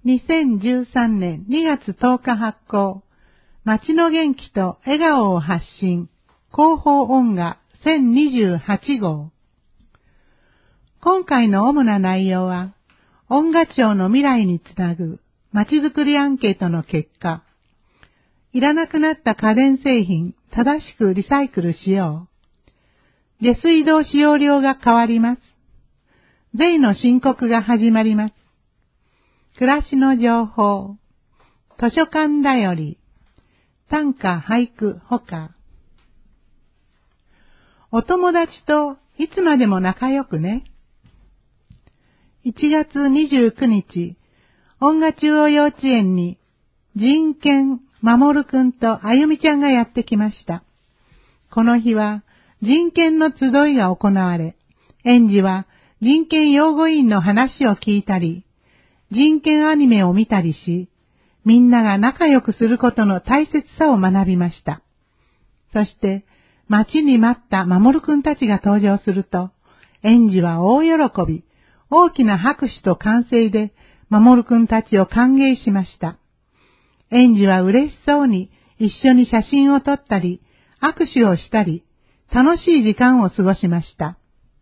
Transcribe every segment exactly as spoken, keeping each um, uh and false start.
にせんじゅうさんねんにがつとおか発行、街の元気と笑顔を発信、広報音画せんにじゅうはちごう。今回の主な内容は、音画庁の未来につなぐ街づくりアンケートの結果、いらなくなった家電製品、正しくリサイクルしよう。下水道使用量が変わります。税の申告が始まります。暮らしの情報、図書館だより、短歌俳句ほか。お友達といつまでも仲良くね。いちがつにじゅうくにち、音画中央幼稚園に人権まもるくんとあゆみちゃんがやってきました。この日は人権の集いが行われ、園児は人権擁護員の話を聞いたり、人権アニメを見たりし、みんなが仲良くすることの大切さを学びました。そして、待ちに待ったまもるくんたちが登場すると、園児は大喜び、大きな拍手と歓声で、まもるくんたちを歓迎しました。園児は嬉しそうに一緒に写真を撮ったり、握手をしたり、楽しい時間を過ごしました。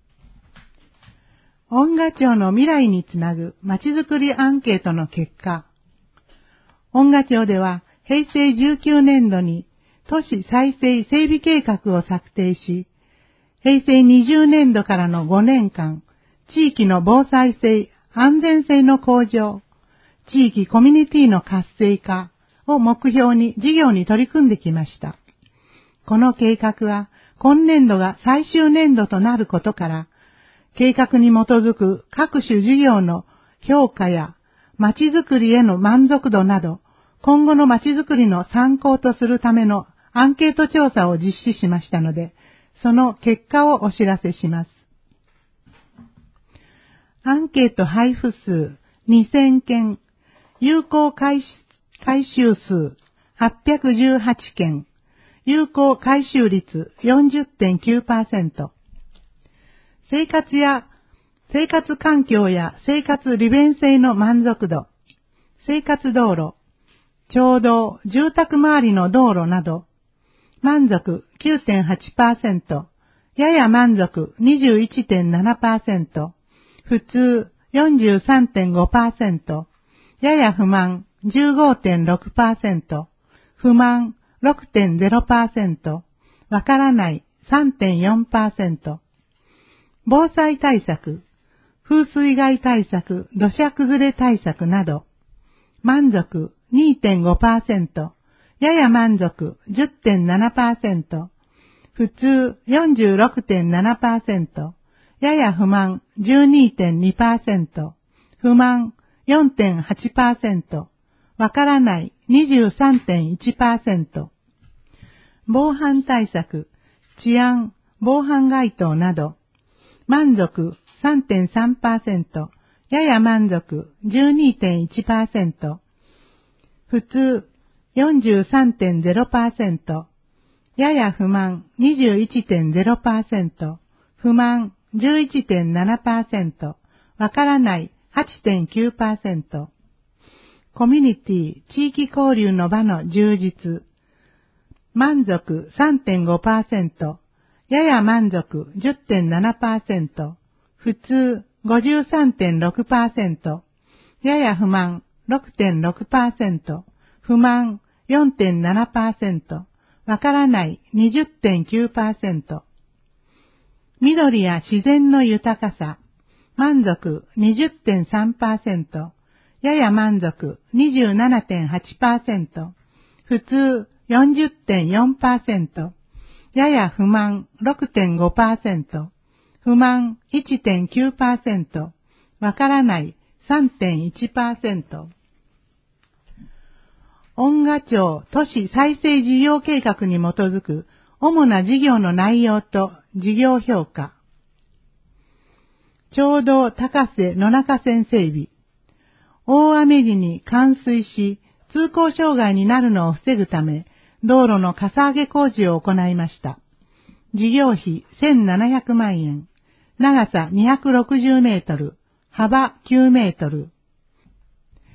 音画庁の未来につなぐまちづくりアンケートの結果、音画庁ではへいせいじゅうきゅうねんどに都市再生整備計画を策定し、へいせいにじゅうねんどからのごねんかん、地域の防災性、安全性の向上、地域コミュニティの活性化を目標に事業に取り組んできました。この計画は今年度が最終年度となることから、計画に基づく各種事業の評価や街づくりへの満足度など、今後の街づくりの参考とするためのアンケート調査を実施しましたので、その結果をお知らせします。アンケート配布数にせんけん、有効回収数はっぴゃくじゅうはちけん、有効回収率 よんじゅってんきゅうパーセント。生活や、生活環境や生活利便性の満足度、生活道路、町道、住宅周りの道路など、満足 きゅうてんはちパーセント、やや満足 にじゅういってんななパーセント、普通 よんじゅうさんてんごパーセント、やや不満 じゅうごてんろくパーセント、不満 ろくてんゼロパーセント、わからない さんてんよんパーセント、防災対策、風水害対策、土砂崩れ対策など、満足 にてんごパーセント、やや満足 じゅってんななパーセント、普通 よんじゅうろくてんななパーセント、やや不満 じゅうにてんにパーセント、不満 よんてんはちパーセント、わからない にじゅうさんてんいちパーセント、防犯対策、治安、防犯該当など、満足 さんてんさんパーセント、やや満足 じゅうにてんいちパーセント、普通 よんじゅうさんてんゼロパーセント、やや不満 にじゅういってんゼロパーセント、不満 じゅういってんななパーセント、わからない はちてんきゅうパーセント、コミュニティ、地域交流の場の充実、満足 さんてんごパーセント、やや満足 じゅってんななパーセント、普通 ごじゅうさんてんろくパーセント、やや不満 ろくてんろくパーセント、不満 よんてんななパーセント、わからない にじゅってんきゅうパーセント、緑や自然の豊かさ、満足 にじゅってんさんパーセント、やや満足 にじゅうななてんはちパーセント、普通 よんじゅってんよんパーセント、やや不満 ろくてんごパーセント、不満 いってんきゅうパーセント、わからない さんてんいちパーセント。音画庁都市再生事業計画に基づく主な事業の内容と事業評価。町道高瀬野中線整備。大雨時に冠水し通行障害になるのを防ぐため、道路のかさ上げ工事を行いました。事業費せんななひゃくまんえん、長さにひゃくろくじゅうメートル、幅きゅうメートル。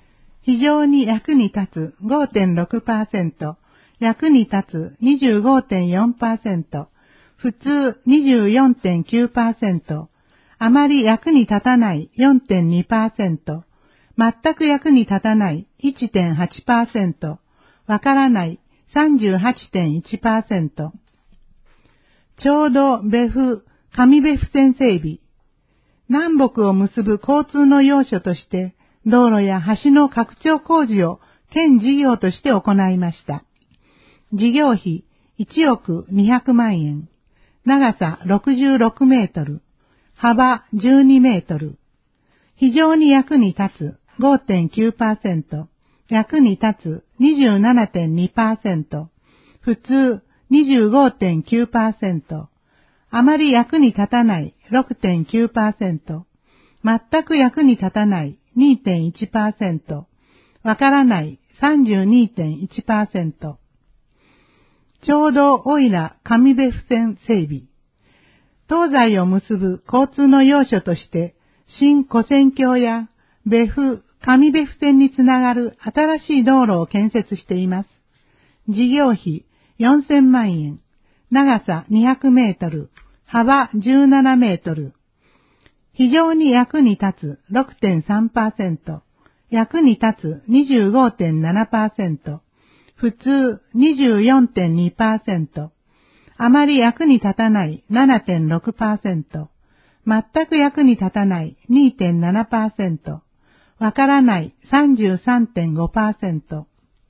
非常に役に立つ ごてんろくパーセント、役に立つ にじゅうごてんよんパーセント、普通 にじゅうよんてんきゅうパーセント、あまり役に立たない よんてんにパーセント、全く役に立たない いってんはちパーセント、わからない さんじゅうはちてんいちパーセント。ちょうど別府、上別府線整備。南北を結ぶ交通の要所として、道路や橋の拡張工事を県事業として行いました。事業費いちおくにひゃくまんえん。長さろくじゅうろくメートル。幅じゅうにメートル。非常に役に立つ ごてんきゅうパーセント。役に立つ にじゅうななてんにパーセント。普通 にじゅうごてんきゅうパーセント。あまり役に立たない ろくてんきゅうパーセント。全く役に立たない にてんいちパーセント。わからない さんじゅうにてんいちパーセント。ちょうどおいら上別府線整備。東西を結ぶ交通の要所として、新古線橋や別府、上別府線につながる新しい道路を建設しています。事業費よんせんまんえん。長さにひゃくメートル。幅じゅうななメートル。非常に役に立つ ろくてんさんパーセント。役に立つ にじゅうごてんななパーセント。普通 にじゅうよんてんにパーセント。あまり役に立たない ななてんろくパーセント。全く役に立たない にてんななパーセント。わからない さんじゅうさんてんごパーセント。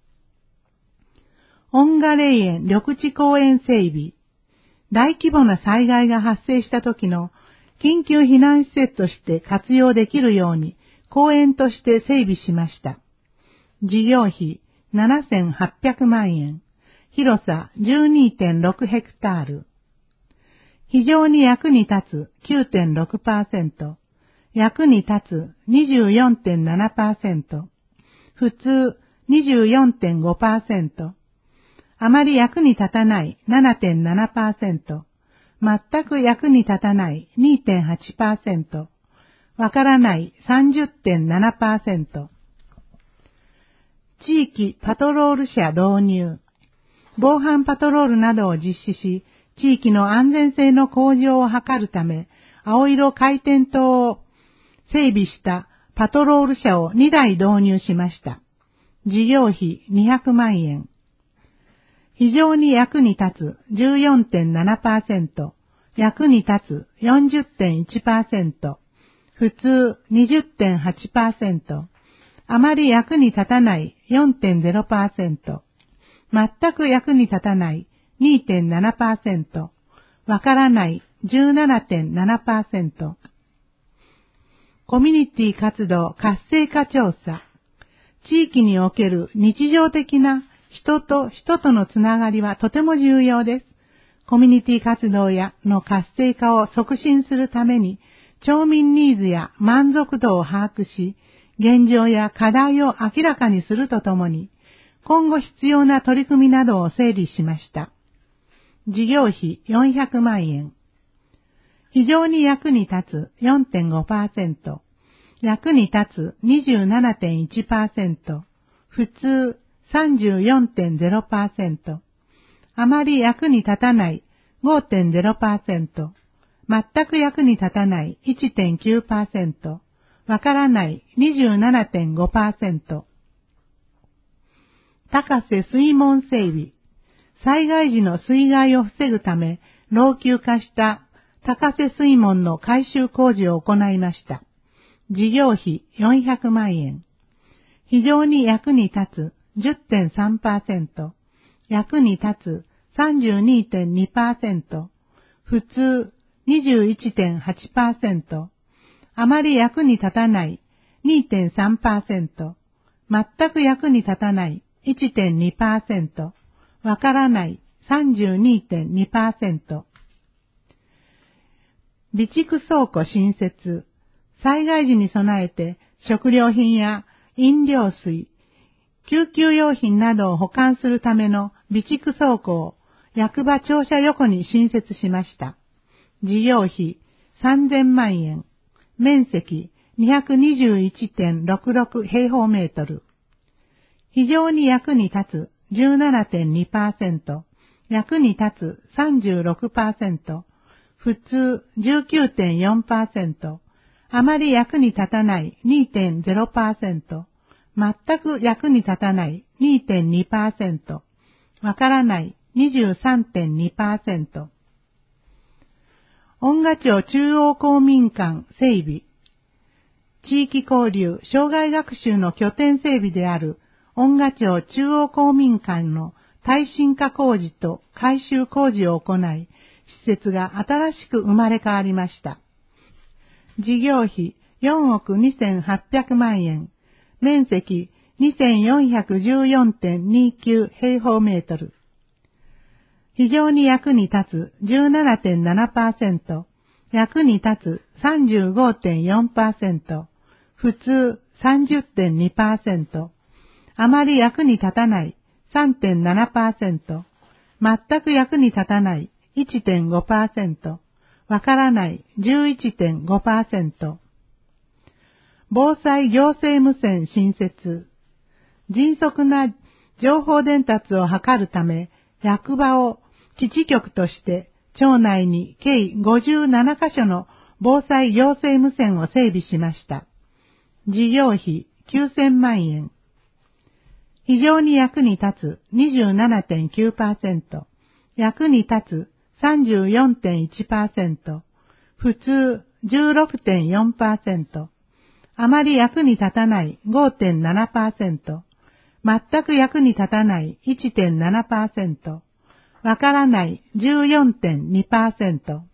恩賀霊園緑地公園整備。大規模な災害が発生した時の緊急避難施設として活用できるように公園として整備しました。事業費ななせんはっぴゃくまんえん。広さ じゅうにてんろくヘクタール。非常に役に立つ きゅうてんろくパーセント。役に立つ にじゅうよんてんななパーセント。普通 にじゅうよんてんごパーセント。あまり役に立たない ななてんななパーセント。全く役に立たない にてんはちパーセント。わからない さんじゅってんななパーセント。地域パトロール車導入。防犯パトロールなどを実施し、地域の安全性の向上を図るため、青色回転灯を整備したパトロール車をにだい導入しました。事業費にひゃくまんえん。非常に役に立つ じゅうよんてんななパーセント。役に立つ よんじゅってんいちパーセント。普通 にじゅってんはちパーセント。あまり役に立たない よんてんゼロパーセント。全く役に立たない にてんななパーセント。わからない じゅうななてんななパーセント。コミュニティ活動活性化調査。地域における日常的な人と人とのつながりはとても重要です。コミュニティ活動やの活性化を促進するために、町民ニーズや満足度を把握し、現状や課題を明らかにするとともに、今後必要な取り組みなどを整理しました。事業費よんひゃくまんえん。非常に役に立つ よんてんごパーセント。役に立つ にじゅうななてんいちパーセント。普通 さんじゅうよんてんゼロパーセント。あまり役に立たない ごてんゼロパーセント。全く役に立たない いってんきゅうパーセント。わからない にじゅうななてんごパーセント。高瀬水門整備。災害時の水害を防ぐため、老朽化した高瀬水門の改修工事を行いました。事業費よんひゃくまんえん。非常に役に立つ じゅってんさんパーセント。役に立つ さんじゅうにてんにパーセント。普通 にじゅういってんはちパーセント。あまり役に立たない にてんさんパーセント。全く役に立たない いってんにパーセント。わからない さんじゅうにてんにパーセント。備蓄倉庫新設。災害時に備えて食料品や飲料水、救急用品などを保管するための備蓄倉庫を役場庁舎横に新設しました。事業費さんぜんまんえん。面積 にひゃくにじゅういちてんろくろく 平方メートル。 非常に役に立つ じゅうななてんにパーセント、役に立つ さんじゅうろくパーセント、普通 じゅうきゅうてんよんパーセント、あまり役に立たない にてんゼロパーセント、全く役に立たない にてんにパーセント、わからない にじゅうさんてんにパーセント。恩賀町中央公民館整備、地域交流、障害学習の拠点整備である恩賀町中央公民館の耐震化工事と改修工事を行い、施設が新しく生まれ変わりました。事業費よんおくにせんはっぴゃくまんえん、面積 にせんよんひゃくじゅうよんてんにきゅう 平方メートル。非常に役に立つ じゅうななてんななパーセント、役に立つ さんじゅうごてんよんパーセント、普通 さんじゅってんにパーセント、あまり役に立たない さんてんななパーセント、全く役に立たない いってんごパーセント、わからない じゅういってんごパーセント。防災行政無線新設。迅速な情報伝達を図るため、役場を基地局として町内に計ごじゅうななカ所の防災行政無線を整備しました。事業費きゅうせんまんえん。非常に役に立つ にじゅうななてんきゅうパーセント、役に立つ さんじゅうよんてんいちパーセント、普通 じゅうろくてんよんパーセント、あまり役に立たない ごてんななパーセント、全く役に立たない いってんななパーセント、わからない じゅうよんてんにパーセント。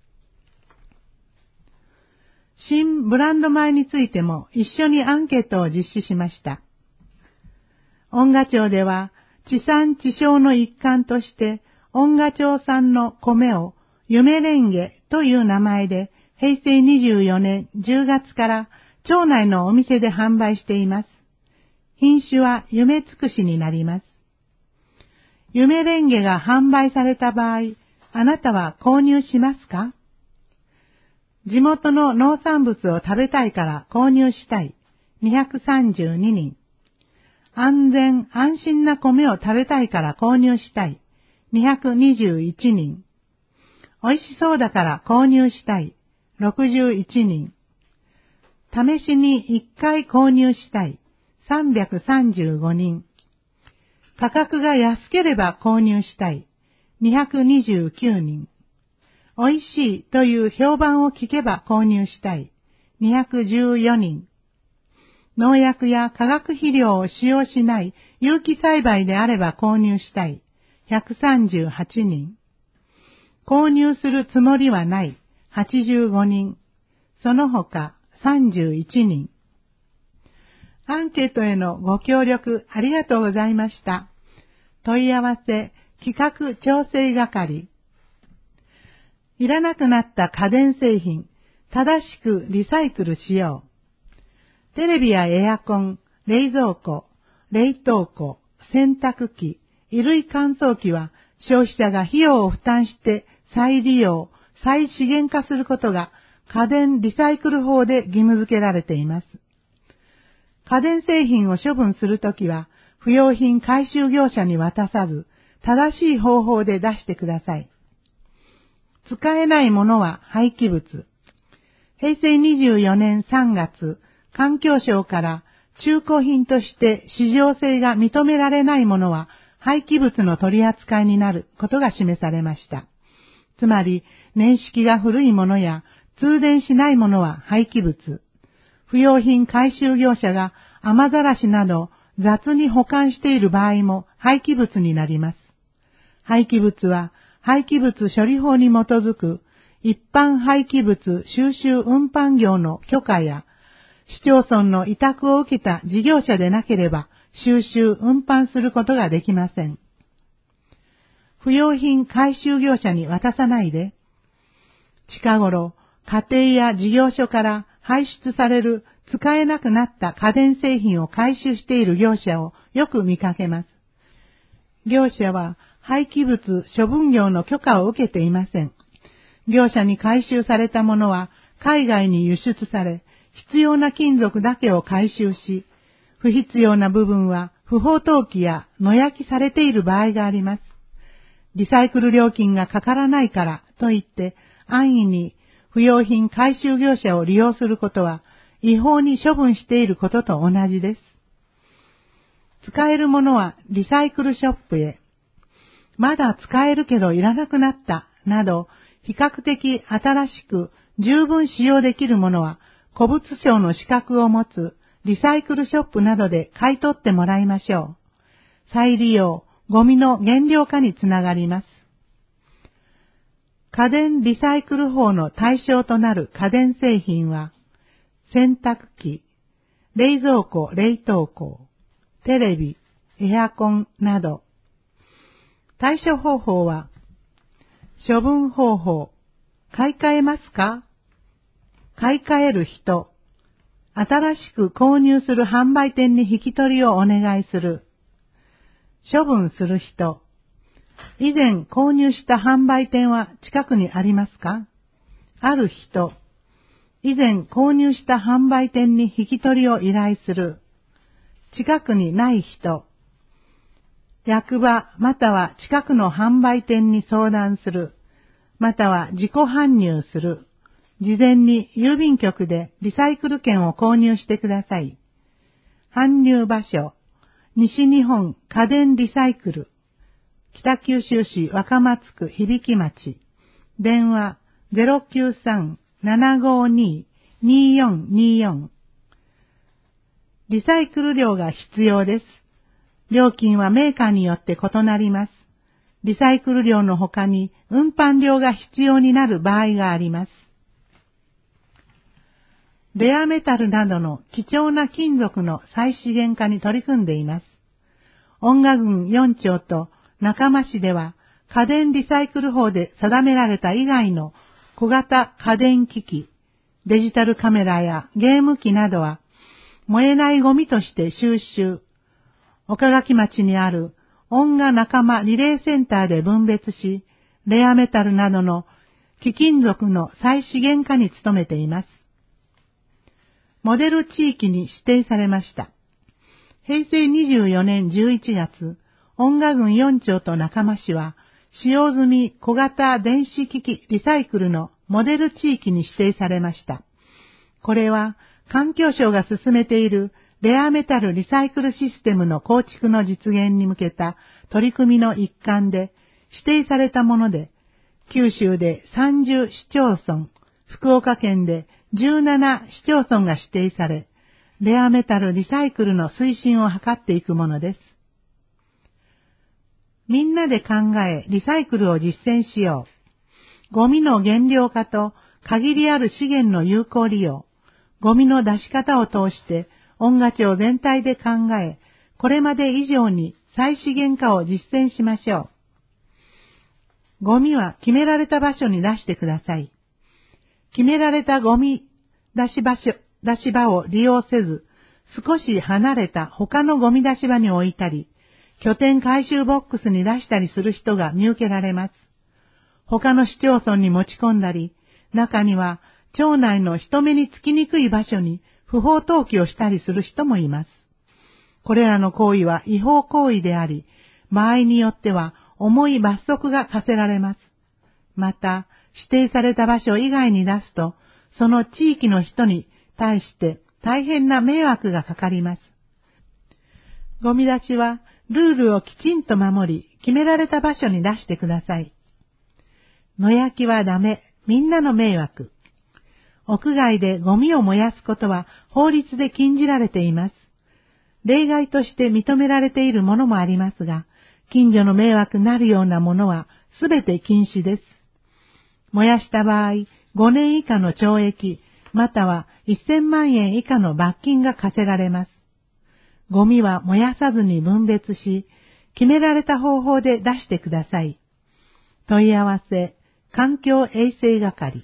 新ブランド米についても一緒にアンケートを実施しました。恩賀町では地産地消の一環として恩賀町産の米を夢レンゲという名前でへいせいにじゅうよねんじゅうがつから町内のお店で販売しています。品種は夢つくしになります。夢レンゲが販売された場合、あなたは購入しますか？地元の農産物を食べたいから購入したいにひゃくさんじゅうににん。安全安心な米を食べたいから購入したいにひゃくにじゅういちにん。美味しそうだから購入したいろくじゅういちにん。試しにいっかい購入したいさんびゃくさんじゅうごにん。価格が安ければ購入したいにひゃくにじゅうきゅうにん。美味しいという評判を聞けば購入したいにひゃくじゅうよにん。農薬や化学肥料を使用しない有機栽培であれば購入したいひゃくさんじゅうはちにん。購入するつもりはないはちじゅうごにん。その他さんじゅういちにん。アンケートへのご協力ありがとうございました。問い合わせ企画調整係。いらなくなった家電製品、正しくリサイクルしよう。テレビやエアコン、冷蔵庫、冷凍庫、洗濯機、衣類乾燥機は消費者が費用を負担して再利用、再資源化することが家電リサイクル法で義務付けられています。家電製品を処分するときは不用品回収業者に渡さず、正しい方法で出してください。使えないものは廃棄物。へいせいにじゅうよねんさんがつ、環境省から中古品として市場性が認められないものは廃棄物の取り扱いになることが示されました。つまり、年式が古いものや通電しないものは廃棄物。不用品回収業者が雨ざらしなど雑に保管している場合も廃棄物になります。廃棄物は廃棄物処理法に基づく一般廃棄物収集運搬業の許可や市町村の委託を受けた事業者でなければ収集運搬することができません。不用品回収業者に渡さないで。近頃、家庭や事業所から排出される使えなくなった家電製品を回収している業者をよく見かけます。業者は廃棄物処分業の許可を受けていません。業者に回収されたものは海外に輸出され、必要な金属だけを回収し、不必要な部分は不法投棄や野焼きされている場合があります。リサイクル料金がかからないからと言って安易に不用品回収業者を利用することは違法に処分していることと同じです。使えるものはリサイクルショップへ、まだ使えるけどいらなくなったなど比較的新しく十分使用できるものは古物商の資格を持つリサイクルショップなどで買い取ってもらいましょう。再利用、ゴミの減量化につながります。家電リサイクル法の対象となる家電製品は、洗濯機、冷蔵庫、冷凍庫、テレビ、エアコンなど。対処方法は、処分方法、買い替えますか？買い替える人、新しく購入する販売店に引き取りをお願いする。処分する人、以前購入した販売店は近くにありますか？ある人、以前購入した販売店に引き取りを依頼する。近くにない人、役場または近くの販売店に相談する。または自己搬入する。事前に郵便局でリサイクル券を購入してください。搬入場所、西日本家電リサイクル、北九州市若松区響町、電話 ゼロきゅうさん ななごに にーよんにーよん。リサイクル料が必要です。料金はメーカーによって異なります。リサイクル料の他に運搬料が必要になる場合があります。レアメタルなどの貴重な金属の再資源化に取り組んでいます。恩賀郡四町と中間市では家電リサイクル法で定められた以外の小型家電機器、デジタルカメラやゲーム機などは燃えないゴミとして収集、岡垣町にある恩賀仲間リレーセンターで分別し、レアメタルなどの貴金属の再資源化に努めています。モデル地域に指定されました。へいせいにじゅうよねんじゅういちがつ、恩賀郡四町と中間市は、使用済み小型電子機器リサイクルのモデル地域に指定されました。これは、環境省が進めているレアメタルリサイクルシステムの構築の実現に向けた取り組みの一環で指定されたもので、九州でさんじゅう市町村、福岡県でじゅうなな市町村が指定され、レアメタルリサイクルの推進を図っていくものです。みんなで考え、リサイクルを実践しよう。ゴミの減量化と限りある資源の有効利用、ゴミの出し方を通して、恩賀町全体で考え、これまで以上に再資源化を実践しましょう。ゴミは決められた場所に出してください。決められたゴミ出し場所、出し場を利用せず、少し離れた他のゴミ出し場に置いたり、拠点回収ボックスに出したりする人が見受けられます。他の市町村に持ち込んだり、中には町内の人目につきにくい場所に不法投棄をしたりする人もいます。これらの行為は違法行為であり、場合によっては重い罰則が課せられます。また、指定された場所以外に出すと、その地域の人に対して大変な迷惑がかかります。ゴミ出しはルールをきちんと守り、決められた場所に出してください。野焼きはダメ、みんなの迷惑。屋外でゴミを燃やすことは法律で禁じられています。例外として認められているものもありますが、近所の迷惑になるようなものはすべて禁止です。燃やした場合、ごねん以下の懲役、またはせんまんえん以下の罰金が課せられます。ゴミは燃やさずに分別し、決められた方法で出してください。問い合わせ、環境衛生係。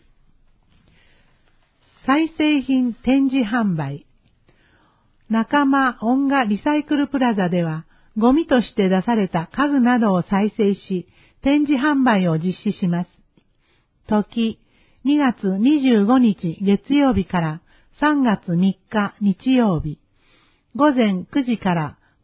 再生品展示販売。仲間恩賀リサイクルプラザでは、ゴミとして出された家具などを再生し、展示販売を実施します。時、にがつにじゅうごにち月曜日からさんがつみっか日曜日、午前くじから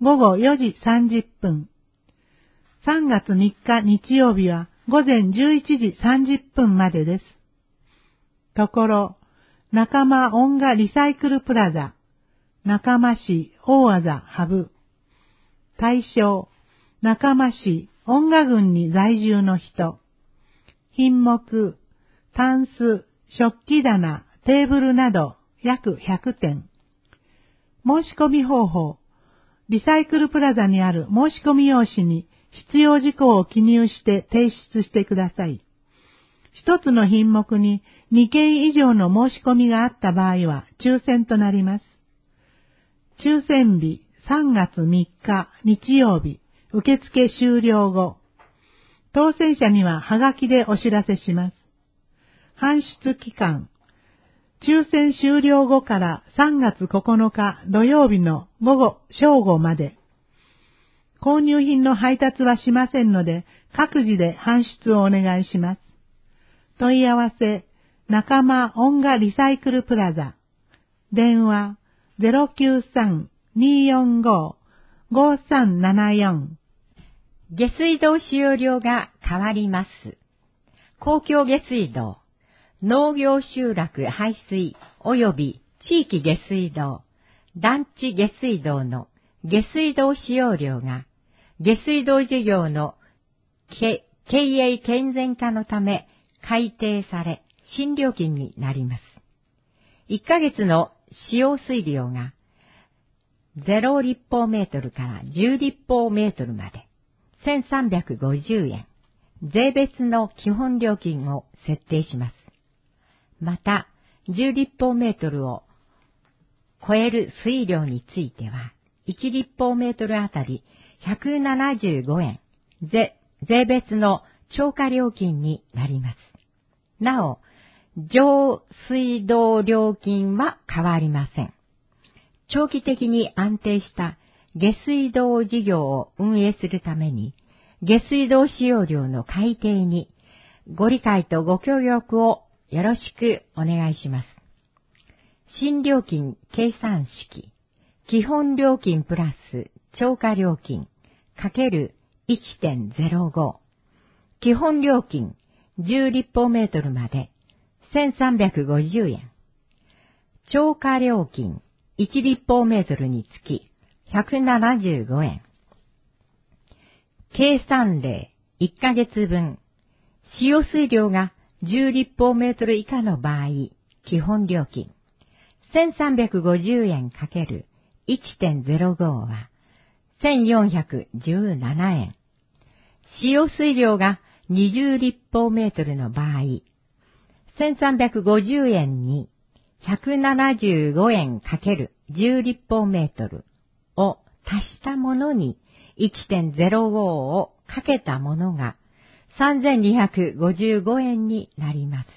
午後よじさんじゅっぷん。さんがつみっか日曜日は午前じゅういちじさんじゅっぷんまでです。ところ、仲間音楽リサイクルプラザ、仲間市大字ハブ。対象、仲間市音楽郡に在住の人。品目、タンス、食器棚、テーブルなど約ひゃくてん。申し込み方法、リサイクルプラザにある申し込み用紙に必要事項を記入して提出してください。一つの品目ににけん以上の申し込みがあった場合は抽選となります。抽選日さんがつみっか日曜日、受付終了後、当選者にははがきでお知らせします。搬出期間、抽選終了後からさんがつここのか土曜日の午後正午まで。購入品の配達はしませんので、各自で搬出をお願いします。問い合わせ、仲間音楽リサイクルプラザ。電話 ゼロきゅうさん にーよんご ごさんななよん。 下水道使用量が変わります。公共下水道、農業集落排水及び地域下水道、団地下水道の下水道使用量が下水道事業の経営健全化のため改定され新料金になります。いっかげつの使用水量がゼロ立方メートルからじゅう立方メートルまでせんさんびゃくごじゅうえん、税別の基本料金を設定します。また、じゅう立方メートルを超える水量については、いち立方メートルあたりひゃくななじゅうごえん、税、税別の超過料金になります。なお、上水道料金は変わりません。長期的に安定した下水道事業を運営するために、下水道使用量の改定にご理解とご協力をよろしくお願いします。新料金計算式、基本料金プラス超過料金かける いってんゼロご、基本料金じゅう立方メートルまでせんさんびゃくごじゅうえん、超過料金いち立方メートルにつきひゃくななじゅうごえん。計算例いっかげつぶん、使用水量がじゅう立方メートル以下の場合、基本料金せんさんびゃくごじゅうえんかける いってんゼロご はせんよんひゃくじゅうななえん。使用水量がにじゅう立方メートルの場合、せんさんびゃくごじゅうえんにひゃくななじゅうごえんかけるじゅう立方メートルを足したものに いってんゼロご をかけたものがさんぜんにひゃくごじゅうごえんになります。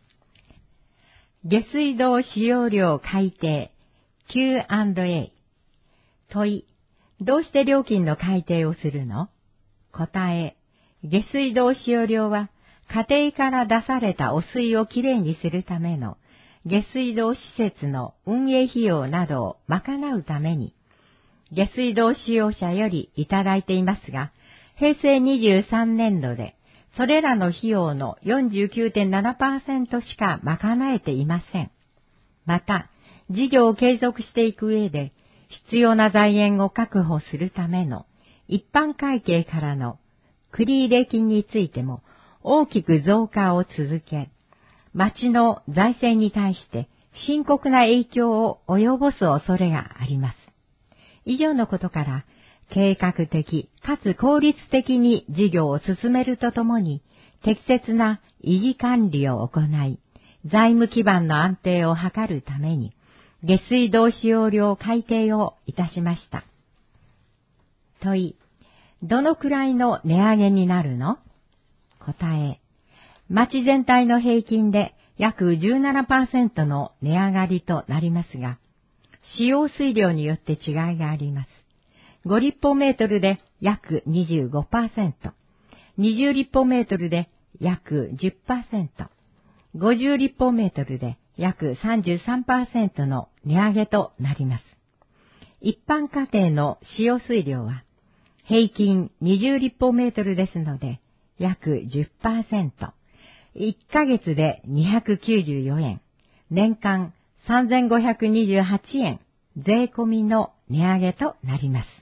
下水道使用量改定 キューアンドエー。 問い、どうして料金の改定をするの？答え、下水道使用量は家庭から出された汚水をきれいにするための下水道施設の運営費用などを賄うために下水道使用者よりいただいていますが、へいせいにじゅうさんねんどでそれらの費用の よんじゅうきゅうてんななパーセント しか賄えていません。また、事業を継続していく上で必要な財源を確保するための一般会計からの繰入金についても大きく増加を続け、町の財政に対して深刻な影響を及ぼす恐れがあります。以上のことから、計画的かつ効率的に事業を進めるとともに、適切な維持管理を行い、財務基盤の安定を図るために、下水道使用量改定をいたしました。問い、どのくらいの値上げになるの？答え、町全体の平均で約 じゅうななパーセント の値上がりとなりますが、使用水量によって違いがあります。ご立方メートルで約 にじゅうごパーセント、にじゅう立方メートルで約 じゅっパーセント、ごじゅう立方メートルで約 さんじゅうさんパーセント の値上げとなります。 一般家庭の使用水量は平均にじゅう立方メートルですので、約 じゅっパーセント。いっかげつでにひゃくきゅうじゅうよえん、年間さんぜんごひゃくにじゅうはちえん、税込みの値上げとなります。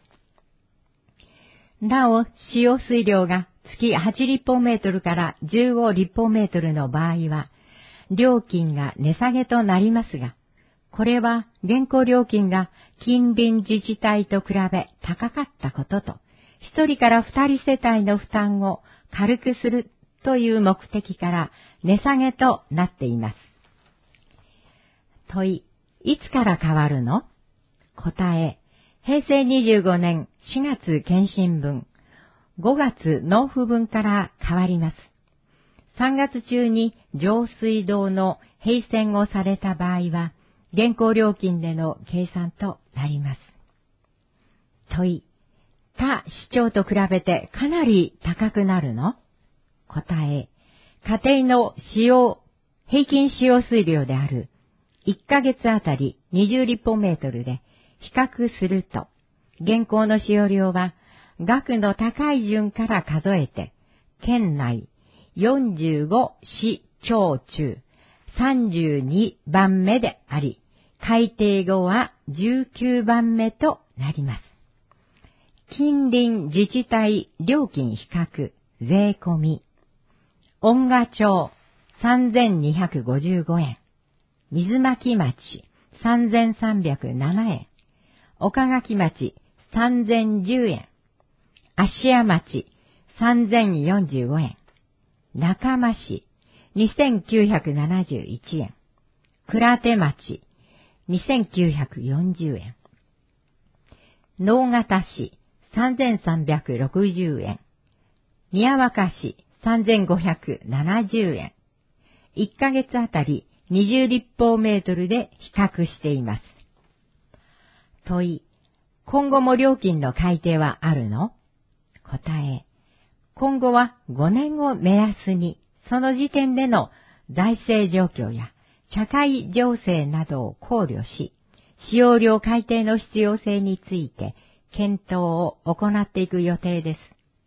なお、使用水量が月はち立方メートルからじゅうご立方メートルの場合は、料金が値下げとなりますが、これは現行料金が近隣自治体と比べ高かったことと、一人から二人世帯の負担を軽くするという目的から値下げとなっています。問い、いつから変わるの？答え、へいせいにじゅうごねんしがつ検針分、ごがつ納付分から変わります。さんがつ中に上水道の閉栓をされた場合は、現行料金での計算となります。問い、他市町と比べてかなり高くなるの？答え、家庭の使用、平均使用水量であるいっかげつあたりにじゅう立方メートルで比較すると、現行の使用量は額の高い順から数えて、県内よんじゅうご市町中さんじゅうにばんめであり、改定後はじゅうきゅうばんめとなります。近隣自治体料金比較税込み。恩賀町さんぜんにひゃくごじゅうごえん。水巻町さんぜんさんびゃくななえん。岡垣町さんぜんじゅうえん。芦屋町さんぜんよんじゅうごえん。中間市にせんきゅうひゃくななじゅういちえん。倉手町にせんきゅうひゃくよんじゅうえん。直方市さんぜんさんびゃくろくじゅうえん。宮若市さんぜんごひゃくななじゅうえん。いっかげつあたりにじゅう立方メートルで比較しています。問い、今後も料金の改定はあるの？答え、今後はごねんを目安に、その時点での財政状況や社会情勢などを考慮し、使用量改定の必要性について検討を行っていく予定です。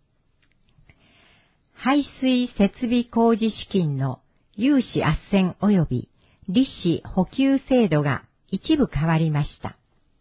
排水設備工事資金の融資斡旋及び利子補給制度が一部変わりました。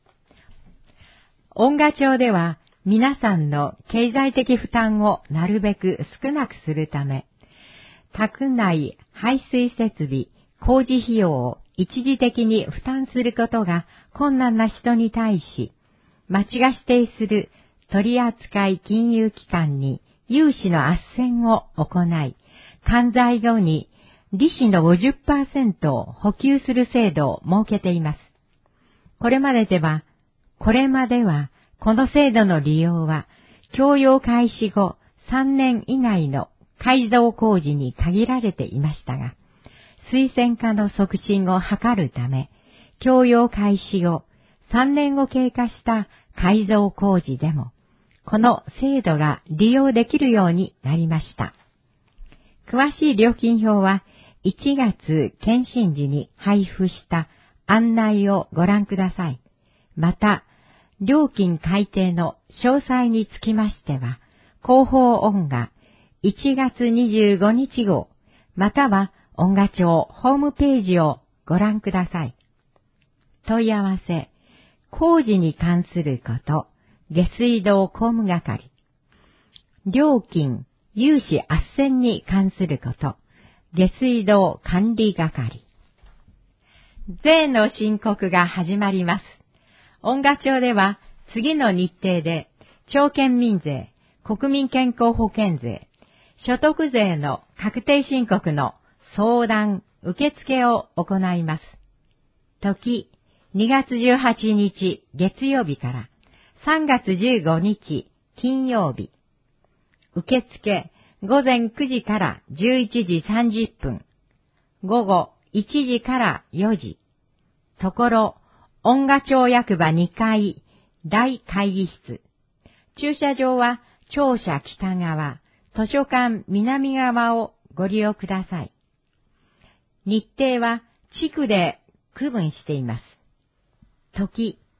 恩賀町では皆さんの経済的負担をなるべく少なくするため、宅内排水設備工事費用を一時的に負担することが困難な人に対し、町が指定する取扱金融機関に融資の斡旋を行い、完済後に利子の ごじゅっパーセント を補給する制度を設けています。これまででは、これまでは、この制度の利用は、供用開始後さんねん以内の改造工事に限られていましたが、水洗化の促進を図るため、供用開始後さんねんを経過した改造工事でも、この制度が利用できるようになりました。詳しい料金表はいちがつ検針時に配布した案内をご覧ください。また、料金改定の詳細につきましては、広報恩賀いちがつにじゅうごにち号、または恩賀町ホームページをご覧ください。問い合わせ、工事に関すること、下水道工務係。料金、融資斡旋に関すること、下水道管理係。税の申告が始まります。恩賀町では次の日程で、町県民税、国民健康保険税、所得税の確定申告の相談、受付を行います。時、にがつじゅうはちにち月曜日からさんがつじゅうごにち金曜日。受付、ごぜんくじからじゅういちじさんじゅっぷん。午後いちじからよじ。ところ、恩賀町役場にかい、大会議室。駐車場は庁舎北側、図書館南側をご利用ください。日程は地区で区分しています。時、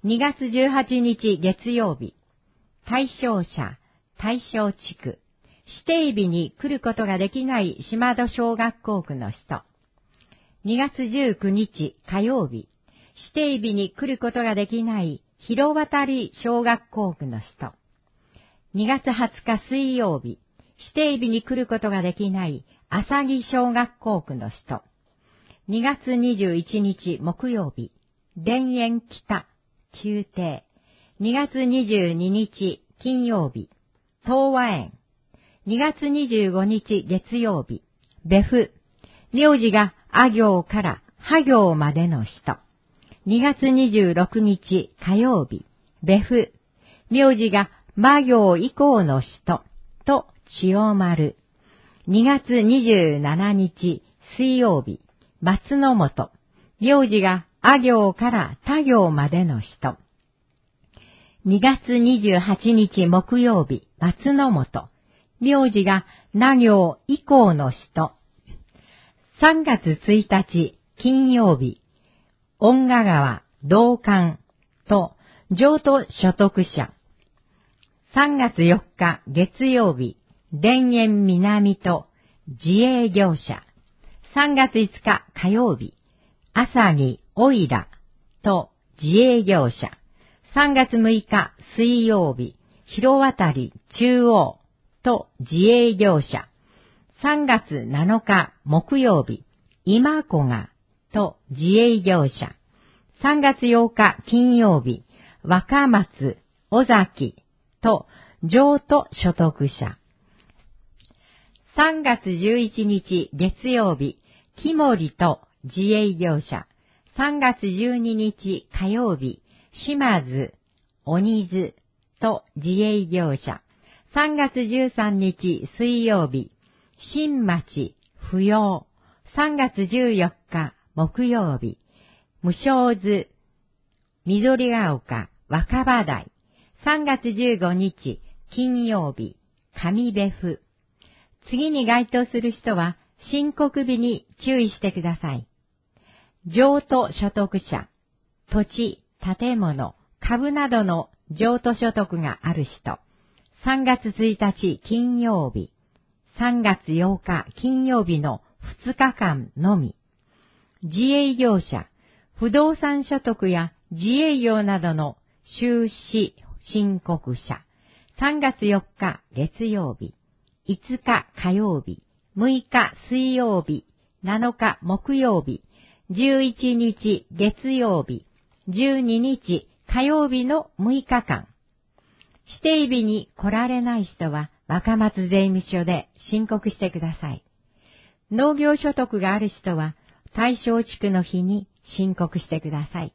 にがつじゅうはちにち月曜日、対象者、対象地区、指定日に来ることができない島戸小学校区の人。にがつじゅうくにち火曜日、指定日に来ることができない広渡小学校区の人。にがつはつか水曜日、指定日に来ることができない浅木小学校区の人。にがつにじゅういちにち木曜日、田園北、宮廷。にがつにじゅうににち金曜日、東和園。にがつにじゅうごにち月曜日、別府。名字があ行からは行までの人。にがつにじゅうろくにち火曜日、別府。名字がま行以降の人と千代丸。にがつにじゅうしちにち水曜日、松の本。名字があ行からた行までの人。にがつにじゅうはちにち木曜日、松の本。名字がな行以降の人。さんがつついたち金曜日、恩賀川道館と譲渡所得者。さんがつよっか月曜日、田園南と自営業者。さんがついつか火曜日、朝木おいらと自営業者。さんがつむいか水曜日、広渡中央と自営業者。さんがつなのか木曜日、今子がと自営業者。さんがつようか金曜日、若松、尾崎と譲渡所得者。さんがつじゅういちにち月曜日、木森と自営業者。さんがつじゅうににち火曜日、島津、鬼津と自営業者。さんがつじゅうさんにち水曜日、新町、不要。さんがつじゅうよっか木曜日、無償図、緑ヶ丘、若葉台。さんがつじゅうごにち金曜日、上別府。次に該当する人は申告日に注意してください。譲渡所得者、土地、建物、株などの譲渡所得がある人。さんがつついたち金曜日、さんがつようか金曜日のふつかかんのみ。自営業者、不動産所得や自営業などの収支申告者。さんがつよっか月曜日、いつか火曜日、むいか水曜日、なのか木曜日、じゅういちにち月曜日、じゅうににち火曜日のむいかかん。指定日に来られない人は若松税務署で申告してください。農業所得がある人は対象地区の日に申告してください。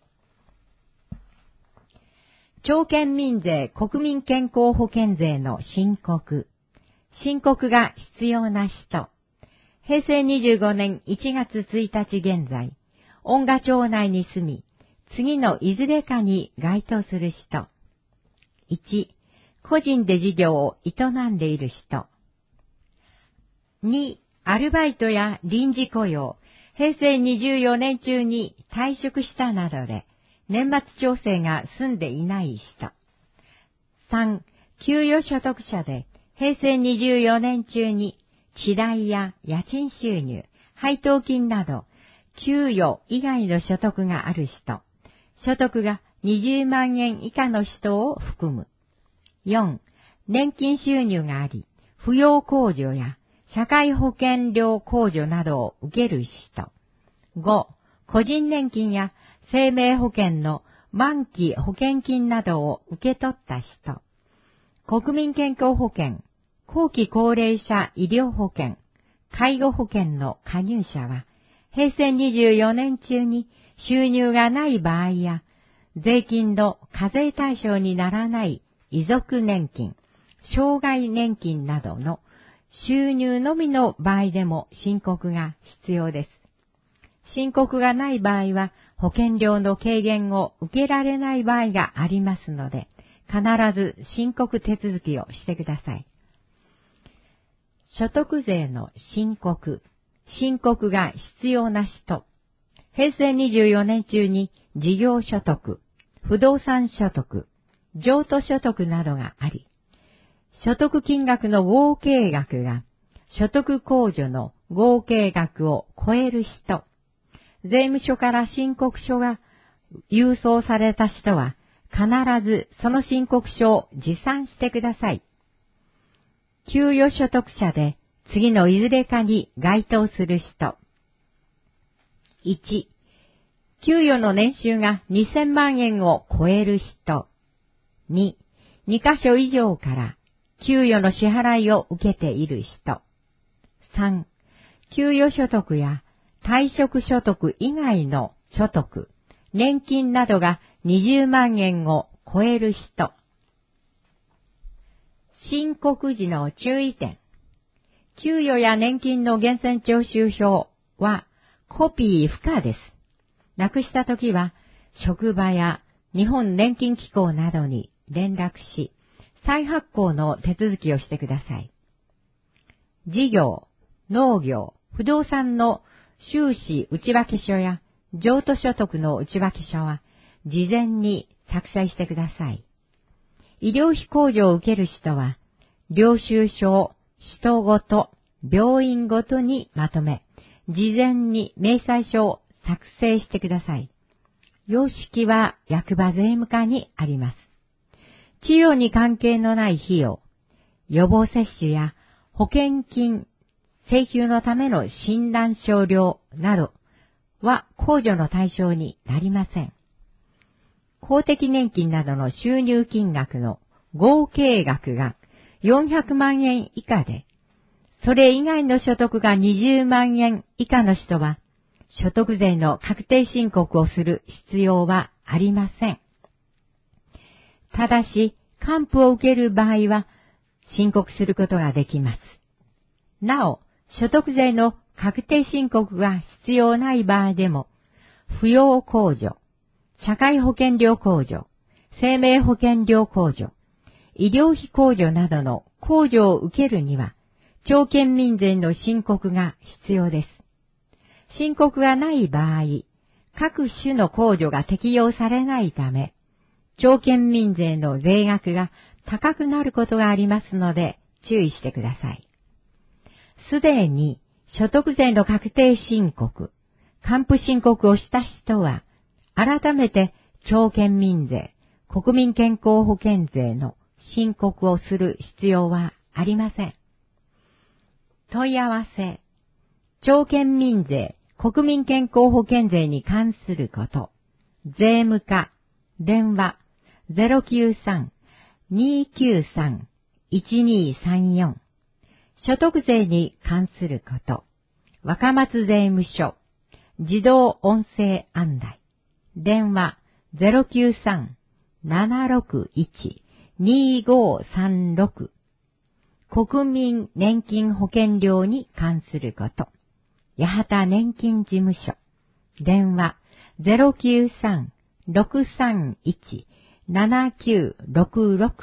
町県民税国民健康保険税の申告。申告が必要な人。へいせいにじゅうごねんいちがつついたち現在、恩賀町内に住み、次のいずれかに該当する人。いち、個人で事業を営んでいる人。に、アルバイトや臨時雇用、へいせいにじゅうよねん中に退職したなどで、年末調整が済んでいない人。さん、給与所得者で、へいせいにじゅうよねん中に、地代や家賃収入、配当金など、給与以外の所得がある人。所得がにじゅうまんえん以下の人を含む。よん、年金収入があり、扶養控除や社会保険料控除などを受ける人。ご、個人年金や生命保険の満期保険金などを受け取った人。国民健康保険、後期高齢者医療保険、介護保険の加入者は、へいせいにじゅうよねん中に収入がない場合や、税金の課税対象にならない遺族年金、障害年金などの収入のみの場合でも申告が必要です。申告がない場合は保険料の軽減を受けられない場合がありますので、必ず申告手続きをしてください。所得税の申告、申告が必要な人。へいせいにじゅうよねん中に事業所得、 不動産所得、譲渡所得などがあり、所得金額の合計額が所得控除の合計額を超える人、税務署から申告書が郵送された人は必ずその申告書を持参してください。給与所得者で次のいずれかに該当する人。いち、給与の年収がにせんまんえんを超える人。に、にカ所以上から給与の支払いを受けている人。さん、給与所得や退職所得以外の所得、年金などがにじゅうまんえんを超える人。申告時の注意点。給与や年金の源泉徴収票はコピー不可です。なくしたときは職場や日本年金機構などに連絡し、再発行の手続きをしてください。事業、農業、不動産の収支内訳書や譲渡所得の内訳書は事前に作成してください。医療費控除を受ける人は、領収書を使途ごと、病院ごとにまとめ、事前に明細書を作成してください。様式は役場税務課にあります。治療に関係のない費用、予防接種や保険金請求のための診断書料などは控除の対象になりません。公的年金などの収入金額の合計額がよんひゃくまんえん以下で、それ以外の所得がにじゅうまんえん以下の人は、所得税の確定申告をする必要はありません。ただし、還付を受ける場合は、申告することができます。なお、所得税の確定申告が必要ない場合でも、扶養控除、社会保険料控除、生命保険料控除、医療費控除などの控除を受けるには、町県民税の申告が必要です。申告がない場合、各種の控除が適用されないため、町県民税の税額が高くなることがありますので注意してください。すでに所得税の確定申告、還付申告をした人は、改めて町県民税、国民健康保険税の申告をする必要はありません。問い合わせ、町県民税、国民健康保険税に関すること、税務課、電話 ゼロきゅうさん にーきゅうさん いちにーさんよん、所得税に関すること、若松税務署、自動音声案内、電話 ゼロきゅうさん ななろくいち にーごーさんろく、国民年金保険料に関すること、八幡年金事務所、電話 ゼロきゅうさん ろくさんいち ななきゅうろくろく。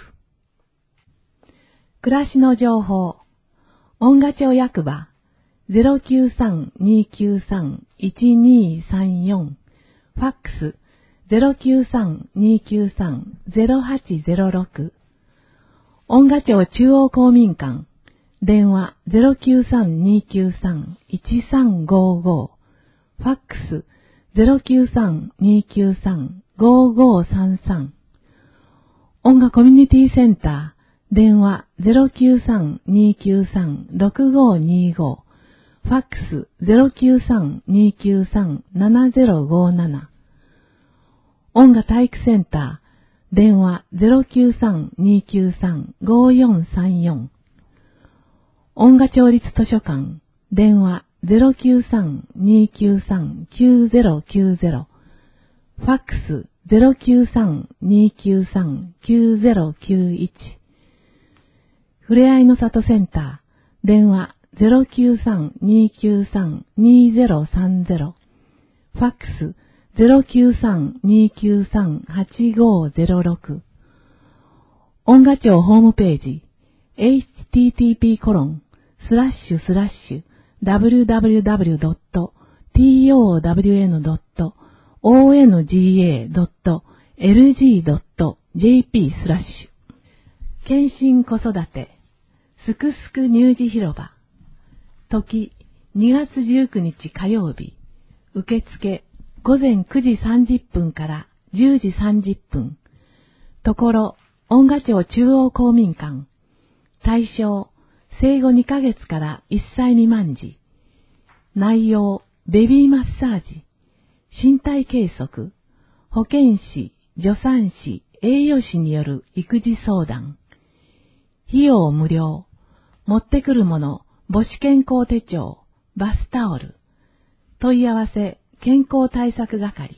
暮らしの情報、恩賀町役場 ゼロきゅうさん にーきゅうさん いちにーさんよん、ファックス ゼロきゅうさん にーきゅうさん ゼロはちゼロろく、恩賀町中央公民館、電話 ゼロきゅうさん にーきゅうさん いちさんごーごー、ファックス ゼロきゅうさん にーきゅうさん ごーごーさんさん、恩賀コミュニティセンター、電話 ゼロきゅうさん にーきゅうさん ろくごーにーごー、ファックス ゼロきゅうさん にーきゅうさん ななゼロごーなな、恩賀体育センター、電話 ゼロきゅうさん にーきゅうさん ごーよんさんよん、恩賀町立図書館、電話 ゼロきゅうさん にーきゅうさん きゅうゼロきゅうゼロ、ファックス ゼロきゅうさん にーきゅうさん きゅうゼロきゅういち、ふれあいの里センター、電話 ゼロきゅうさん にーきゅうさん にーゼロさんゼロ、ファックス ゼロきゅうさん にーきゅうさん はちごーゼロろく、恩賀町ホームページ、エイチティーティーピーコロンスラッシュスラッシュダブリューダブリューダブリュードットトワンドットオンガードットエルジードットジェーピー スラッシュ検診子育てすくすく乳児広場時にがつじゅうくにち火曜日受付午前くじさんじゅっぷんからじゅうじさんじゅっぷんところ恩賀町中央公民館対象生後にかげつからいっさい未満児内容ベビーマッサージ身体計測保健師助産師栄養士による育児相談費用無料持ってくるもの母子健康手帳バスタオル問い合わせ健康対策係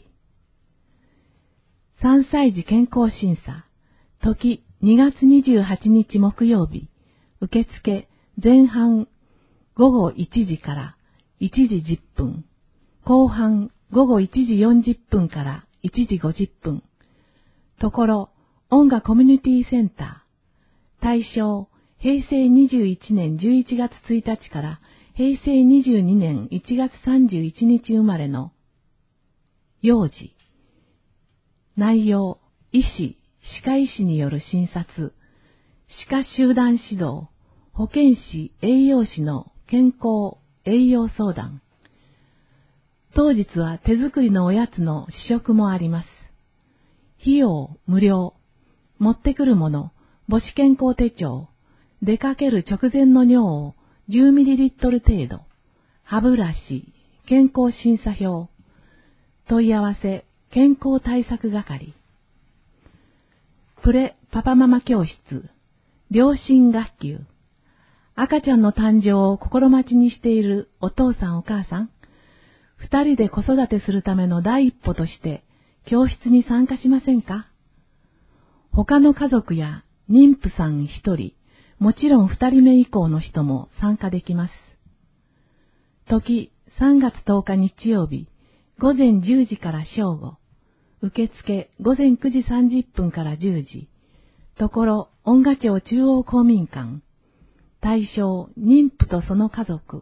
さんさい児健康審査時にがつにじゅうはちにち木曜日受付前半ごごいちじからいちじじゅっぷん後半ごごいちじよんじゅっぷんからいちじごじゅっぷんところ音楽コミュニティセンター対象へいせいにじゅういちねんじゅういちがつついたちからへいせいにじゅうにねんいちがつさんじゅういちにち生まれの幼児内容医師歯科医師による診察歯科集団指導保健師栄養士の健康栄養相談当日は手作りのおやつの試食もあります。費用無料持ってくるもの母子健康手帳出かける直前の尿を じゅうミリリットル 程度歯ブラシ健康審査表問い合わせ健康対策係プレパパママ教室両親学級赤ちゃんの誕生を心待ちにしているお父さんお母さん二人で子育てするための第一歩として教室に参加しませんか？他の家族や妊婦さん一人、もちろん二人目以降の人も参加できます。時さんがつとおか日曜日、午前じゅうじから正午、受付午前くじさんじゅっぷんからじゅうじ、ところ恩賀町中央公民館、対象妊婦とその家族、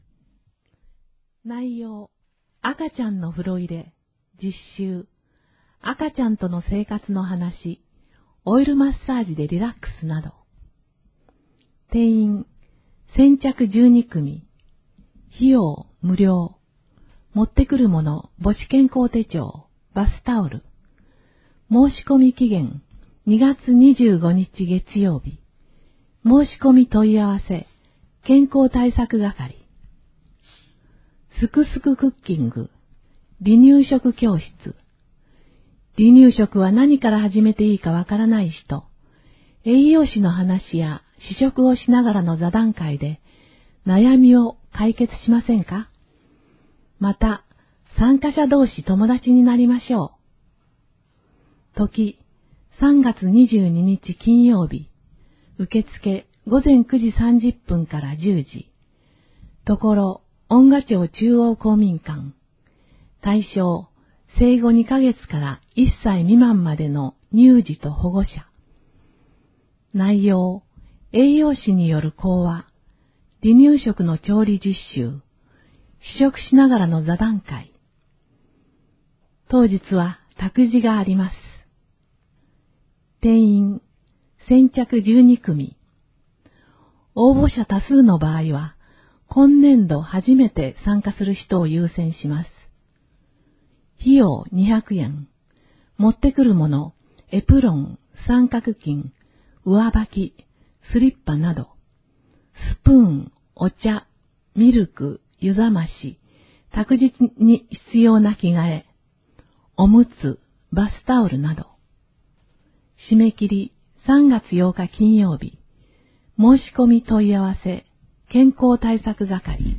内容赤ちゃんの風呂入れ、実習、赤ちゃんとの生活の話、オイルマッサージでリラックスなど。定員、先着じゅうにくみ。費用、無料。持ってくるもの、母子健康手帳、バスタオル。申し込み期限、にがつにじゅうごにち月曜日。申し込み問い合わせ、健康対策係。すくすくクッキング、離乳食教室。離乳食は何から始めていいかわからない人、栄養士の話や試食をしながらの座談会で悩みを解決しませんか？また、参加者同士友達になりましょう。時、さんがつにじゅうににち金曜日、受付午前くじさんじゅっぷんからじゅうじ、ところ、恩賀町中央公民館、対象、生後にかげつからいっさい未満までの乳児と保護者。内容、栄養士による講話、離乳食の調理実習、試食しながらの座談会。当日は託児があります。定員、先着じゅうにくみ。応募者多数の場合は、今年度初めて参加する人を優先します。費用にひゃくえん。持ってくるもの、エプロン、三角巾、上履き、スリッパなど、スプーン、お茶、ミルク、湯冷まし、託児に必要な着替え、おむつ、バスタオルなど。締め切りさんがつようか金曜日。申し込み問い合わせ、健康対策係。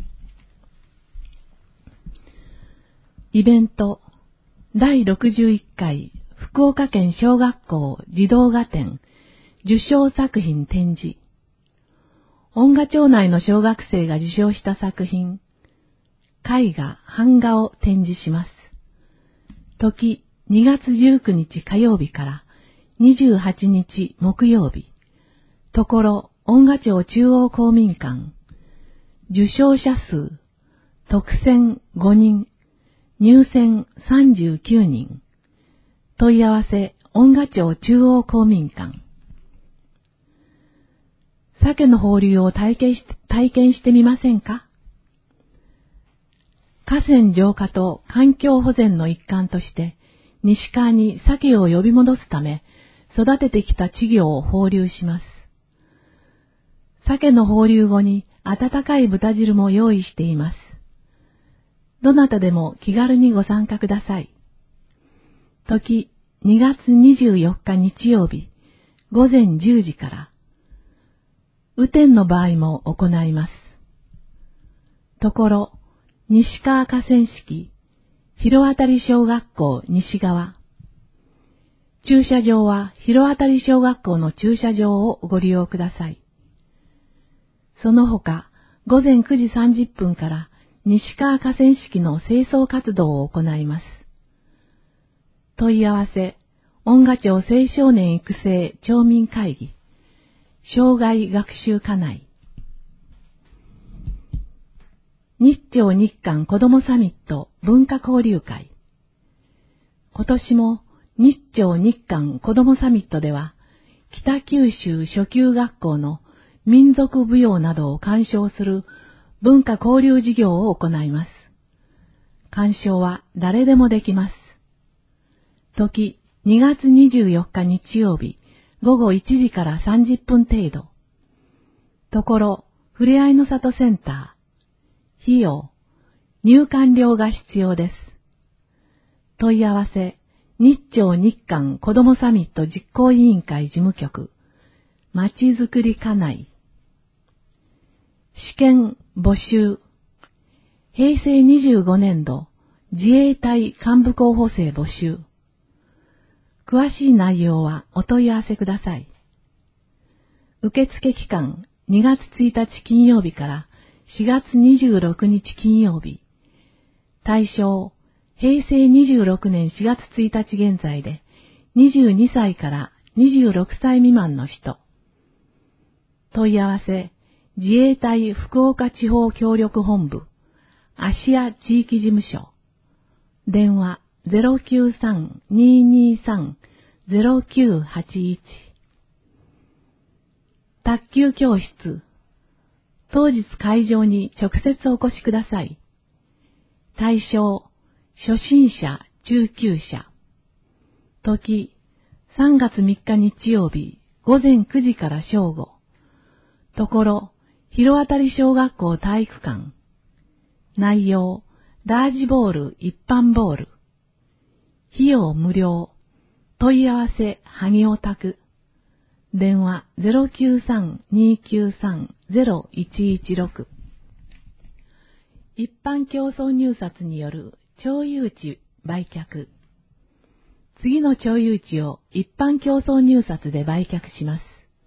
イベントだいろくじゅういっかい福岡県小学校児童画展受賞作品展示。恩賀町内の小学生が受賞した作品、絵画、版画を展示します。時にがつじゅうくにち火曜日からにじゅうはちにち木曜日。ところ恩賀町中央公民館。受賞者数、特選ごにん、入選さんじゅうきゅうにん。 問い合わせ、恩賀町中央公民館。鮭の放流を体験し、体験してみませんか？河川浄化と環境保全の一環として、西川に鮭を呼び戻すため、育ててきた稚魚を放流します。鮭の放流後に温かい豚汁も用意しています。どなたでも気軽にご参加ください。時、にがつにじゅうよっか日曜日、ごぜんじゅうじから。雨天の場合も行います。ところ、西川河川敷、広当小学校西側。駐車場は広当小学校の駐車場をご利用ください。その他、ごぜんくじさんじゅっぷんから西川河川敷の清掃活動を行います。問い合わせ、恩賀町青少年育成町民会議、障害学習課内。日朝日韓子どもサミット文化交流会。今年も日朝日韓子どもサミットでは、北九州初級学校の民族舞踊などを鑑賞する文化交流事業を行います。鑑賞は誰でもできます。時、にがつにじゅうよっか日曜日、ごごいちじからさんじゅっぷん程度。ところ、ふれあいの里センター。費用、入館料が必要です。問い合わせ、日朝日韓子どもサミット実行委員会事務局、まちづくり課内。試験募集。へいせいにじゅうごねんど自衛隊幹部候補生募集。詳しい内容はお問い合わせください。受付期間にがつついたち金曜日からしがつにじゅうろくにち金曜日。対象、へいせいにじゅうろくねんしがつついたち現在でにじゅうにさいからにじゅうろくさい未満の人。問い合わせ、自衛隊福岡地方協力本部、芦屋地域事務所。電話 ゼロきゅうさん にーにーさん ゼロきゅうはちいち。卓球教室。当日会場に直接お越しください。対象、初心者、中級者。時、さんがつみっか日曜日、ごぜんくじから正午。ところ、広当小学校体育館。内容、ラージボール、一般ボール。費用無料。問い合わせ、萩尾宅。電話 ゼロきゅうさん にーきゅうさん ゼロいちいちろく。一般競争入札による町有地売却。次の町有地を一般競争入札で売却します。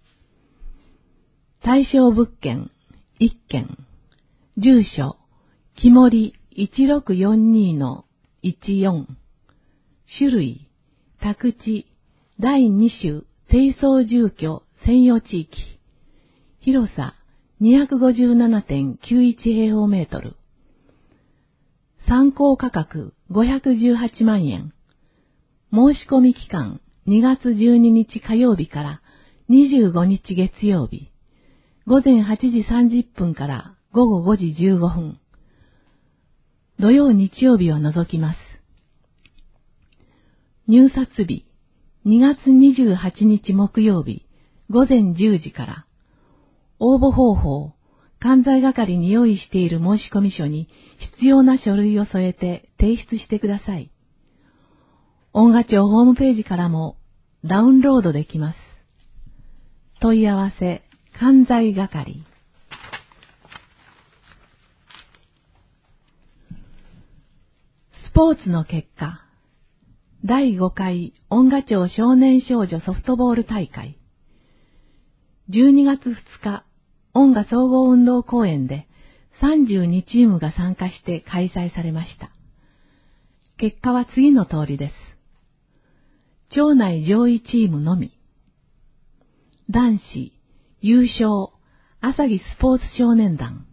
対象物件、いっけん。住所、木森 いちろくよんにのいちよん。種類、宅地、だいに種、低層住居、専用地域。広さ、にひゃくごじゅうななてんきゅういち平方メートル。参考価格、ごひゃくじゅうはちまんえん。申し込み期間、にがつじゅうににち火曜日からにじゅうごにち月曜日。ごぜんはちじさんじゅっぷんからごごごじじゅうごふん。土曜日曜日を除きます。入札日、にがつにじゅうはちにち木曜日、ごぜんじゅうじから。応募方法、関西係に用意している申込書に必要な書類を添えて提出してください。恩賀町ホームページからもダウンロードできます。問い合わせ、関西係。スポーツの結果、だいごかい恩賀町少年少女ソフトボール大会。じゅうにがつふつか、恩賀総合運動公園でさんじゅうにチームが参加して開催されました。結果は次の通りです。町内上位チームのみ。男子、優勝、朝木スポーツ少年団。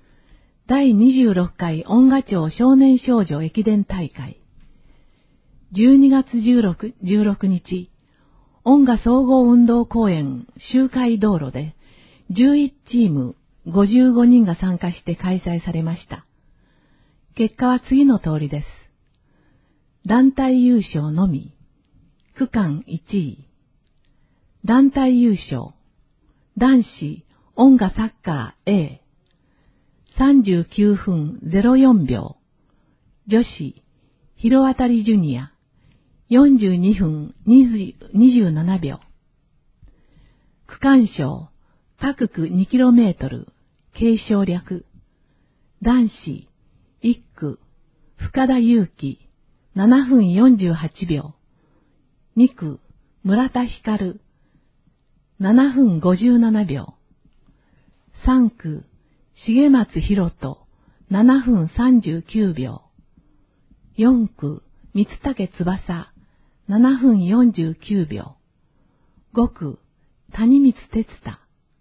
だいにじゅうろっかい恩賀町少年少女駅伝大会。 じゅうにがつじゅうろくにち、音楽総合運動公園周回道路でじゅういちチームごじゅうごにんが参加して開催されました。結果は次の通りです。団体優勝のみ、区間いちい。団体優勝、男子音楽サッカー A、さんじゅうきゅうふんゼロよんびょう。女子、広渡りジュニア、よんじゅうにふんにじゅうななびょう。区間賞、各区 にキロメートル、継承略。男子、いっく、深田祐希、ななふんよんじゅうはちびょう。にく、村田光、ななふんごじゅうななびょう。さんく、重松博人、ななふんさんじゅうきゅうびょう。よんく、三竹翼、ななふんよんじゅうきゅうびょう。ごく、谷光哲太。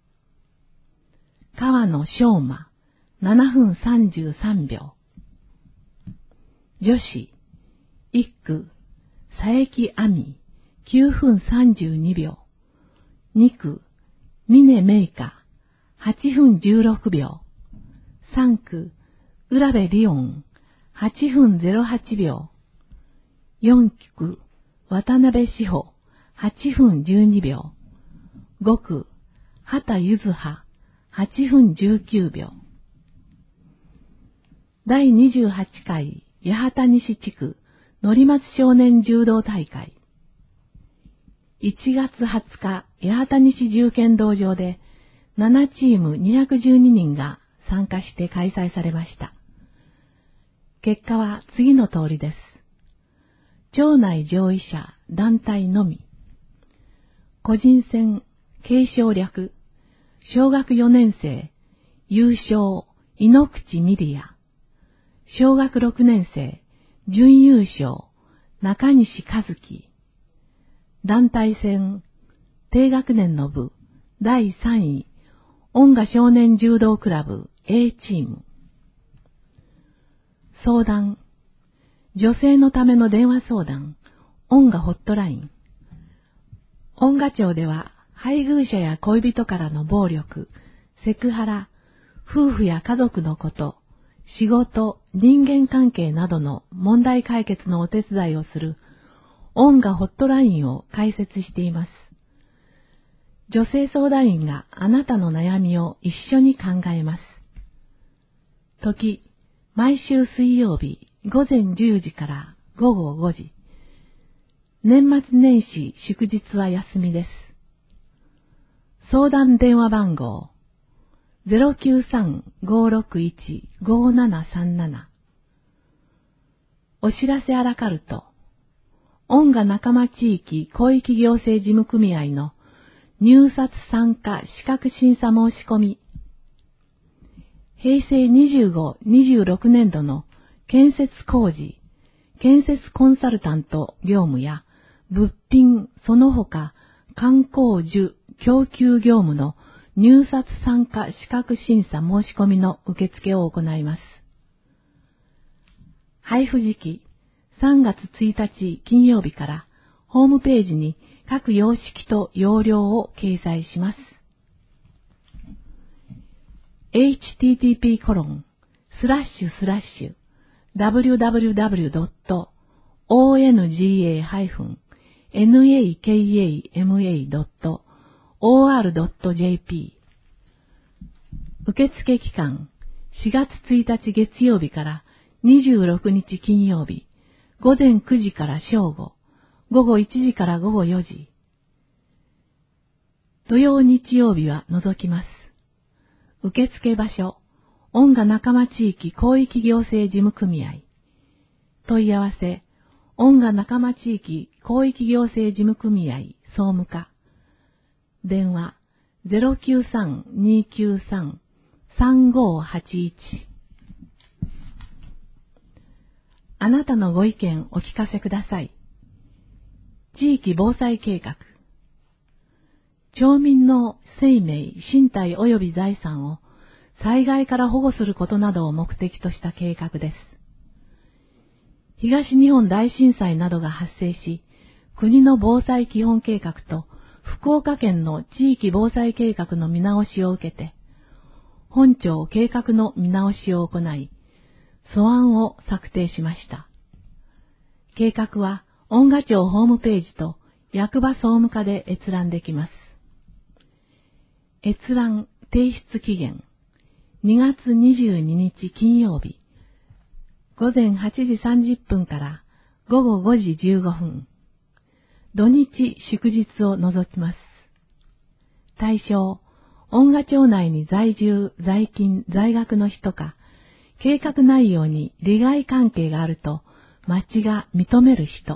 川野翔馬、ななふんさんじゅうさんびょう。女子、いっく、佐伯亜美、きゅうふんさんじゅうにびょう。にく、峰芽香、はちふんじゅうろくびょう。さんく、浦部リオン、はちふんゼロはちびょう。よんく、渡辺志保、はちふんじゅうにびょう。ごく、畑ゆずは、はちふんじゅうきゅうびょう。だいにじゅうはちかい八幡西地区のり松少年柔道大会。いちがつはつか、八幡西重剣道場でななチームにひゃくじゅうににんが参加して開催されました。結果は次の通りです。町内上位者団体のみ。個人戦継承略、小学よねんせい優勝井ノ口ミリア。小学ろくねんせい準優勝中西和樹。団体戦低学年の部だいさんい音楽少年柔道クラブ A チーム。相談、女性のための電話相談、音楽ホットライン。音楽庁では配偶者や恋人からの暴力、セクハラ、夫婦や家族のこと、仕事、人間関係などの問題解決のお手伝いをする音楽ホットラインを開設しています。女性相談員があなたの悩みを一緒に考えます。時、毎週水曜日ごぜんじゅうじからごごごじ。年末年始祝日は休みです。相談電話番号 ゼロきゅうさん ごろくいち ごななさんなな。お知らせあらかると、音楽仲間地域広域行政事務組合の入札参加資格審査申し込み。平成にじゅうご、にじゅうろくねんどの建設工事、建設コンサルタント業務や物品その他観光樹供給業務の入札参加資格審査申し込みの受付を行います。配布時期さんがつついたち金曜日からホームページに各様式と要領を掲載します。エイチティーティーピーコロンスラッシュスラッシュダブリューダブリューダブリュードットオーエヌジーエーハイフンナカマドットオーアールドットジェーピー。受付期間しがつついたち月曜日からにじゅうろくにち金曜日ごぜんくじから正午、ごごいちじからごごよじ。土曜日曜日は除きます。受付場所、音楽仲間地域広域行政事務組合。問い合わせ、音楽仲間地域広域行政事務組合総務課。電話 ゼロきゅうさん にきゅうさん さんごはちいち。あなたのご意見お聞かせください。地域防災計画。町民の生命、身体及び財産を災害から保護することなどを目的とした計画です。 東日本大震災などが発生し、国の防災基本計画と福岡県の地域防災計画の見直しを受けて、本庁計画の見直しを行い、素案を策定しました。計画は音賀庁ホームページと役場総務課で閲覧できます。閲覧提出期限にがつにじゅうににち金曜日午前はちじさんじゅっぷんから午後ごじじゅうごふん、土日祝日を除きます。対象、音賀町内に在住、在勤、在学の人か、計画内容に利害関係があると町が認める人。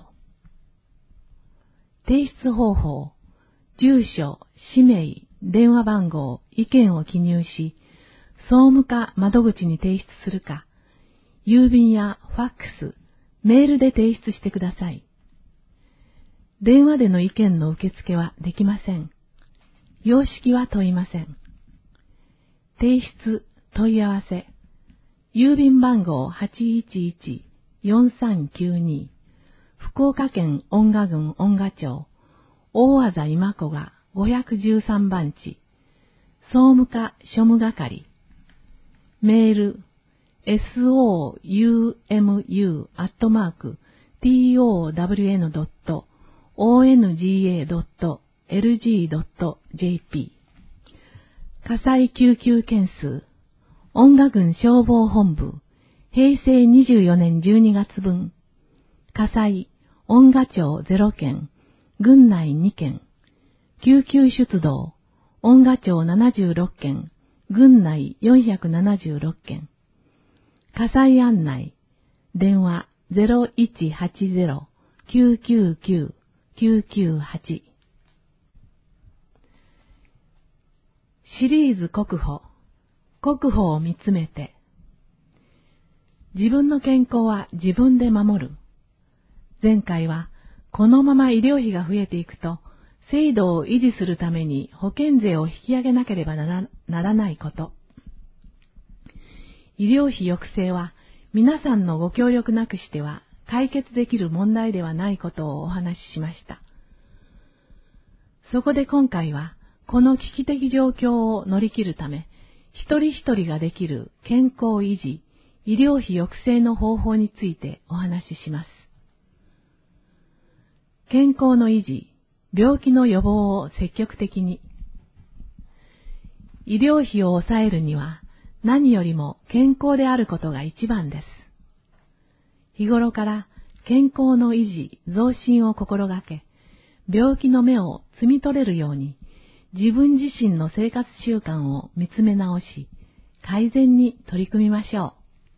提出方法、住所、氏名、電話番号、意見を記入し、総務課窓口に提出するか、郵便やファックス、メールで提出してください。電話での意見の受付はできません。様式は問いません。提出、問い合わせ、郵便番号 はちいちいちよんさんきゅうに、福岡県音賀郡音賀町、大字今子がごひゃくじゅうさんばんち、総務課庶務係、メール、ソウム アットマーク トワン ドット オーエヌジーエー ドット エルジー ドット ジェーピー 火災救急件数音賀郡消防本部へいせいにじゅうよねんじゅうにがつぶん火災音賀町ゼロけん郡内にけん救急出動音賀町ななじゅうろっけん郡内よんひゃくななじゅうろっけん火災案内電話 ゼロいちはちゼロ きゅうきゅうきゅう きゅうきゅうはち シリーズ国保国保を見つめて自分の健康は自分で守る。前回はこのまま医療費が増えていくと制度を維持するために保険税を引き上げなければな ら, ならないこと。医療費抑制は皆さんのご協力なくしては解決できる問題ではないことをお話ししました。そこで今回はこの危機的状況を乗り切るため、一人一人ができる健康維持、医療費抑制の方法についてお話しします。健康の維持、病気の予防を積極的に。医療費を抑えるには何よりも健康であることが一番です。日頃から健康の維持、増進を心がけ、病気の芽を摘み取れるように、自分自身の生活習慣を見つめ直し、改善に取り組みましょ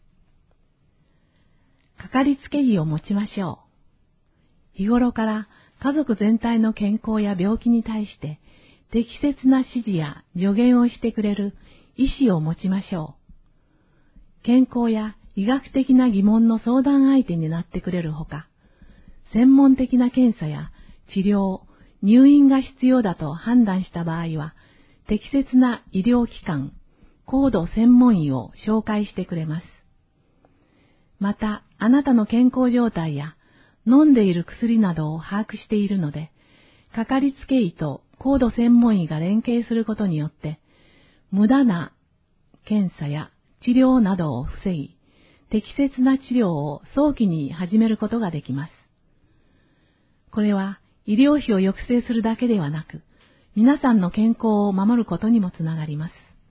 う。かかりつけ医を持ちましょう。日頃から家族全体の健康や病気に対して適切な指示や助言をしてくれる医師を持ちましょう。健康や医学的な疑問の相談相手になってくれるほか、専門的な検査や治療、入院が必要だと判断した場合は、適切な医療機関、高度専門医を紹介してくれます。また、あなたの健康状態や飲んでいる薬などを把握しているので、かかりつけ医と高度専門医が連携することによって、無駄な検査や治療などを防ぎ、適切な治療を早期に始めることができます。これは医療費を抑制するだけではなく、皆さんの健康を守ることにもつながります。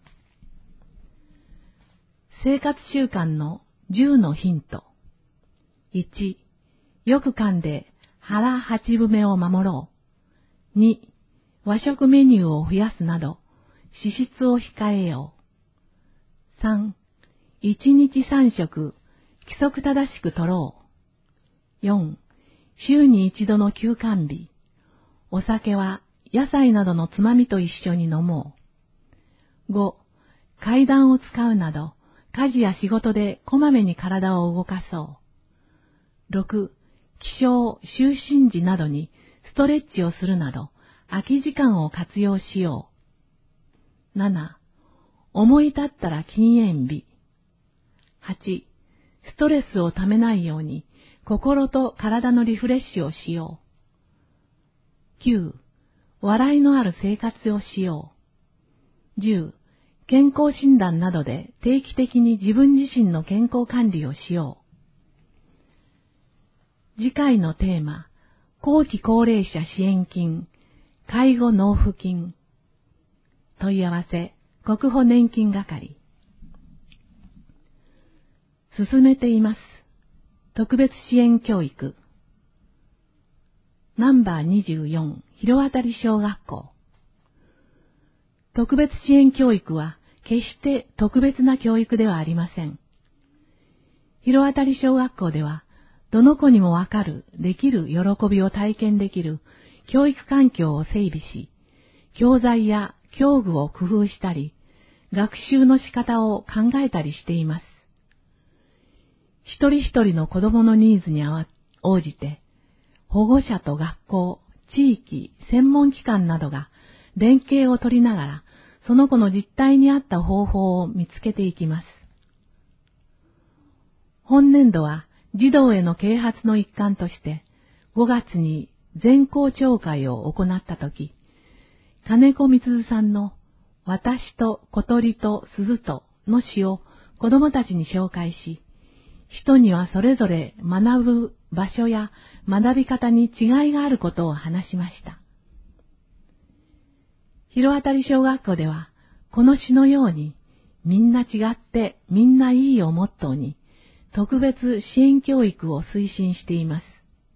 生活習慣のじゅうのヒント。いち、よく噛んで腹八分目を守ろう。に、和食メニューを増やすなど、脂質を控えよう。さん、いちにちさんしょく、規則正しくとろう。よん、週に一度の休肝日。お酒は野菜などのつまみと一緒に飲もう。ご、階段を使うなど、家事や仕事でこまめに体を動かそう。ろく、起床、就寝時などにストレッチをするなど、空き時間を活用しよう。なな、思い立ったら禁煙日。はち、ストレスをためないように心と体のリフレッシュをしよう。きゅう、笑いのある生活をしよう。じゅう、健康診断などで定期的に自分自身の健康管理をしよう。次回のテーマ、後期高齢者支援金、介護納付金。問い合わせ、国保年金係。進めています。特別支援教育。ナンバーにじゅうよん、広渡小学校。特別支援教育は決して特別な教育ではありません。広渡小学校では、どの子にもわかる、できる喜びを体験できる教育環境を整備し、教材や教具を工夫したり、学習の仕方を考えたりしています。一人一人の子供のニーズに応じて、保護者と学校、地域、専門機関などが連携を取りながら、その子の実態に合った方法を見つけていきます。本年度は児童への啓発の一環として、ごがつに全校長会を行ったとき、金子みつずさんの私と小鳥と鈴との詩を子供たちに紹介し、人にはそれぞれ学ぶ場所や学び方に違いがあることを話しました。広渡小学校では、この詩のように、みんな違ってみんないいをモットーに、特別支援教育を推進しています。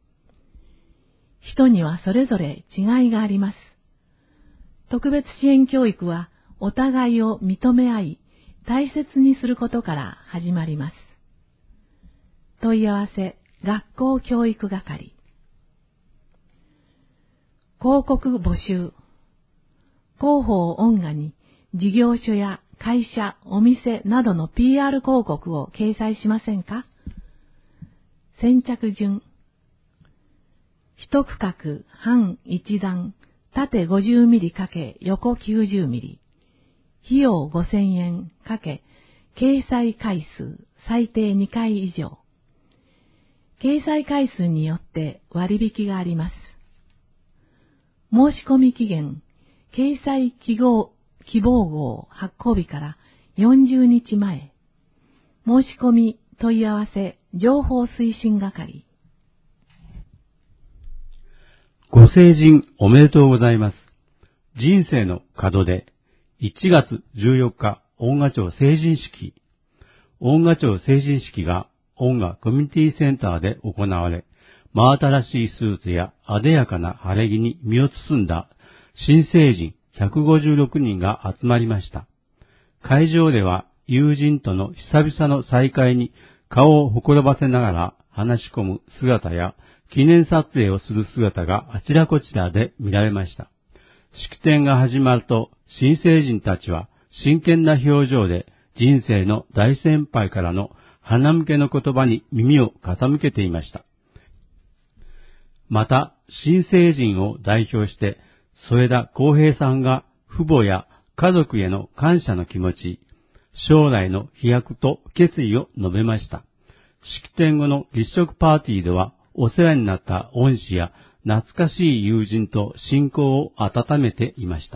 人にはそれぞれ違いがあります。特別支援教育は、お互いを認め合い、大切にすることから始まります。問い合わせ、学校教育係。広告募集。広報音画に事業所や会社、お店などの ピーアール 広告を掲載しませんか？先着順。一区画半一段、縦 ごじゅうミリ× 横 きゅうじゅうミリ。費用ごせんえん×掲載回数最低にかい以上。掲載回数によって割引があります。申し込み期限、掲載希望、希望号発行日からよんじゅうにちまえ。申し込み問い合わせ情報推進係。 ご成人おめでとうございます。人生の門出、いちがつじゅうよっか、恩賀町成人式。恩賀町成人式が恩賀コミュニティセンターで行われ、真新しいスーツや艶やかな晴れ着に身を包んだ新成人ひゃくごじゅうろくにんが集まりました。会場では友人との久々の再会に顔をほころばせながら話し込む姿や記念撮影をする姿があちらこちらで見られました。式典が始まると新成人たちは真剣な表情で人生の大先輩からの鼻向けの言葉に耳を傾けていました。また、新成人を代表して、添田康平さんが父母や家族への感謝の気持ち、将来の飛躍と決意を述べました。式典後の立食パーティーでは、お世話になった恩師や懐かしい友人と親交を温めていました。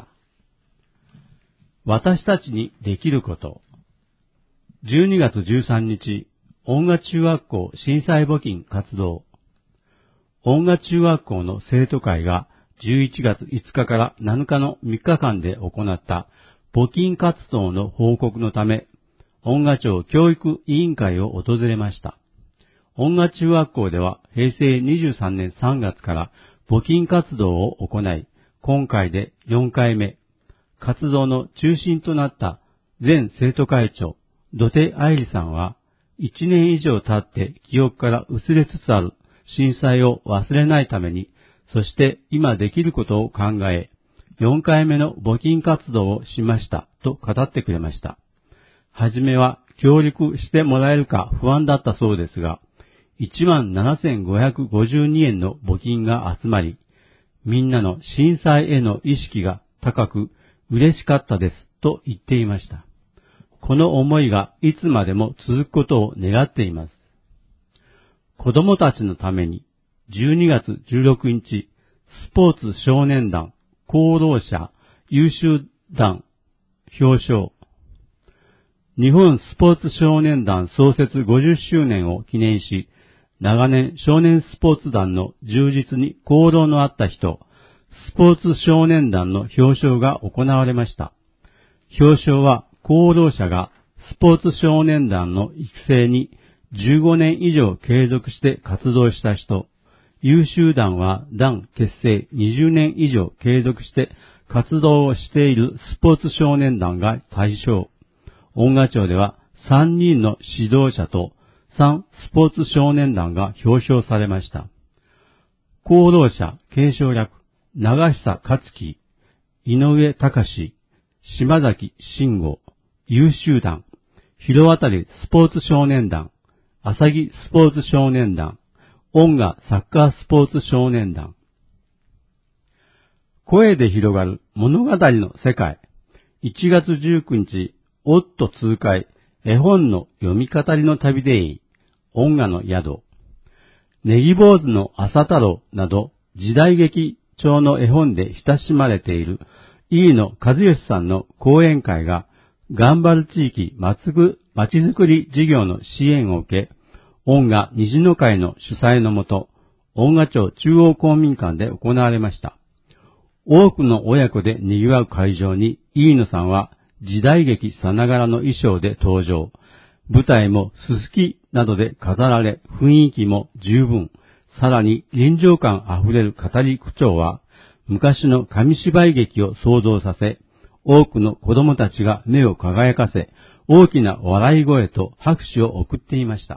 私たちにできること。じゅうにがつじゅうさんにち、恩賀中学校震災募金活動。恩賀中学校の生徒会がじゅういちがついつかからなのかのみっかかんで行った募金活動の報告のため、恩賀町教育委員会を訪れました。恩賀中学校ではへいせいにじゅうさんねんさんがつから募金活動を行い、今回でよんかいめ、活動の中心となった前生徒会長、土手愛理さんは、いちねん以上経って記憶から薄れつつある震災を忘れないために、そして今できることを考え、よんかいめの募金活動をしましたと語ってくれました。はじめは協力してもらえるか不安だったそうですが、いちまんななせんごひゃくごじゅうにえんの募金が集まり、みんなの震災への意識が高く嬉しかったですと言っていました。この思いがいつまでも続くことを願っています。 子供たちのためにじゅうにがつじゅうろくにち、スポーツ少年団功労者優秀団表彰。日本スポーツ少年団創設ごじゅっしゅうねんを記念し、長年少年スポーツ団の充実に功労のあった人、スポーツ少年団の表彰が行われました。表彰は功労者がスポーツ少年団の育成にじゅうごねん以上継続して活動した人、優秀団は団結成にじゅうねん以上継続して活動をしているスポーツ少年団が対象。恩賀町ではさんにんの指導者とさんスポーツ少年団が表彰されました。功労者継承略、長久克樹、井上隆、島崎慎吾、優秀団、広渡スポーツ少年団、浅木スポーツ少年団、恩賀サッカースポーツ少年団。声で広がる物語の世界。いちがつじゅうくにち、オット通会、絵本の読み語りの旅でいい、恩賀の宿。ネギ坊主の朝太郎など、時代劇調の絵本で親しまれている、飯野和義さんの講演会が、頑張る地域まつぐまちづくり事業の支援を受け、恩賀虹の会の主催のもと、恩賀町中央公民館で行われました。多くの親子で賑わう会場に、飯野さんは時代劇さながらの衣装で登場。舞台もすすきなどで飾られ、雰囲気も十分。さらに臨場感あふれる語り口調は、昔の紙芝居劇を想像させ、多くの子供たちが目を輝かせ、大きな笑い声と拍手を送っていました。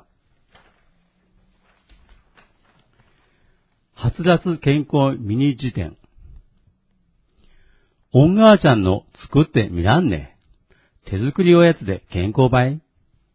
はつらつ健康ミニ辞典。おんがーちゃんの作ってみらんね。手作りおやつで健康ばい。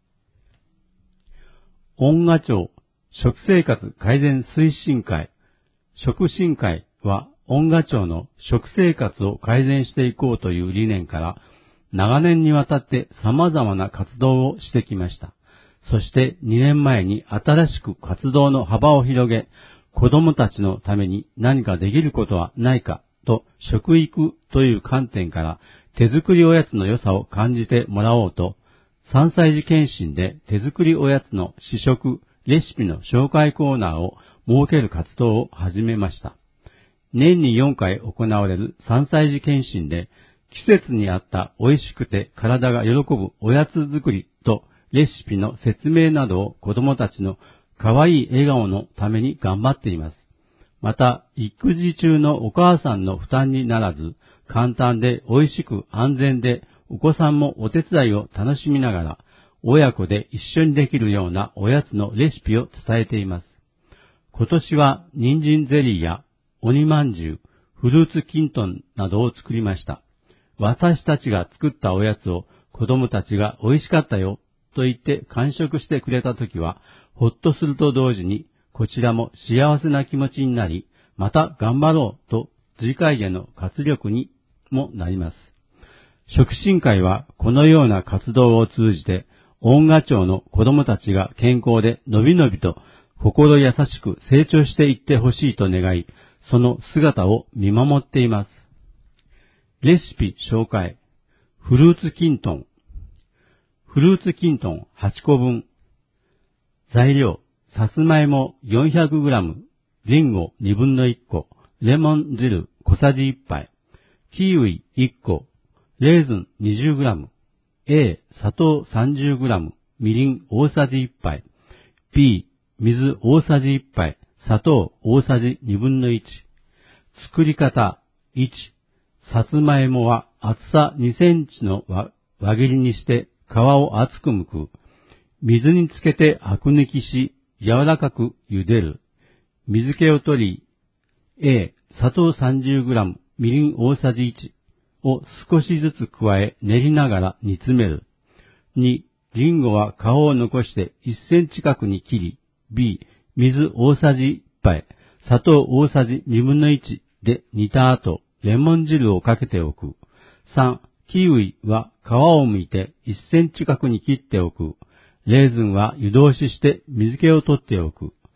恩賀町食生活改善推進会、食進会は恩賀町の食生活を改善していこうという理念から長年にわたって様々な活動をしてきました。そしてにねんまえに新しく活動の幅を広げ、子供たちのために何かできることはないかと食育という観点から手作りおやつの良さを感じてもらおうと、さんさい児検診で手作りおやつの試食、レシピの紹介コーナーを設ける活動を始めました。年によんかい行われるさんさい児検診で、季節に合った美味しくて体が喜ぶおやつ作りとレシピの説明などを子供たちの可愛い笑顔のために頑張っています。また、育児中のお母さんの負担にならず、簡単で美味しく安全でお子さんもお手伝いを楽しみながら、親子で一緒にできるようなおやつのレシピを伝えています。今年は人参ゼリーや鬼まんじゅう、フルーツキントンなどを作りました。私たちが作ったおやつを子供たちが美味しかったよと言って完食してくれたときは、ほっとすると同時にこちらも幸せな気持ちになり、また頑張ろうと次回への活力にもなります。食進会はこのような活動を通じて、恩賀町の子供たちが健康でのびのびと心優しく成長していってほしいと願い、その姿を見守っています。レシピ紹介。フルーツキントン。フルーツキントンはちこぶん。材料、さつまいも よんひゃくグラム、リンゴにぶんのいっこ、レモン汁小さじいっぱい、キウイいっこ、レーズン にじゅうグラム、A、砂糖 さんじゅうグラム、みりん大さじいっぱい、B、水大さじいっぱい、砂糖大さじにぶんのいち。作り方いち、さつまいもは厚さにセンチの輪切りにして皮を厚く剥く。水につけてアク抜きし、柔らかく茹でる。水気を取り、A、砂糖 さんじゅうグラム、みりん大さじいちを少しずつ加え練りながら煮詰める。に、リンゴは皮を残していっセンチ角に切り、B、水大さじいっぱい、砂糖大さじにぶんのいちで煮た後、レモン汁をかけておく。さん、キウイは皮を剥いていっセンチ角に切っておく。レーズンは湯通しして水気を取っておく。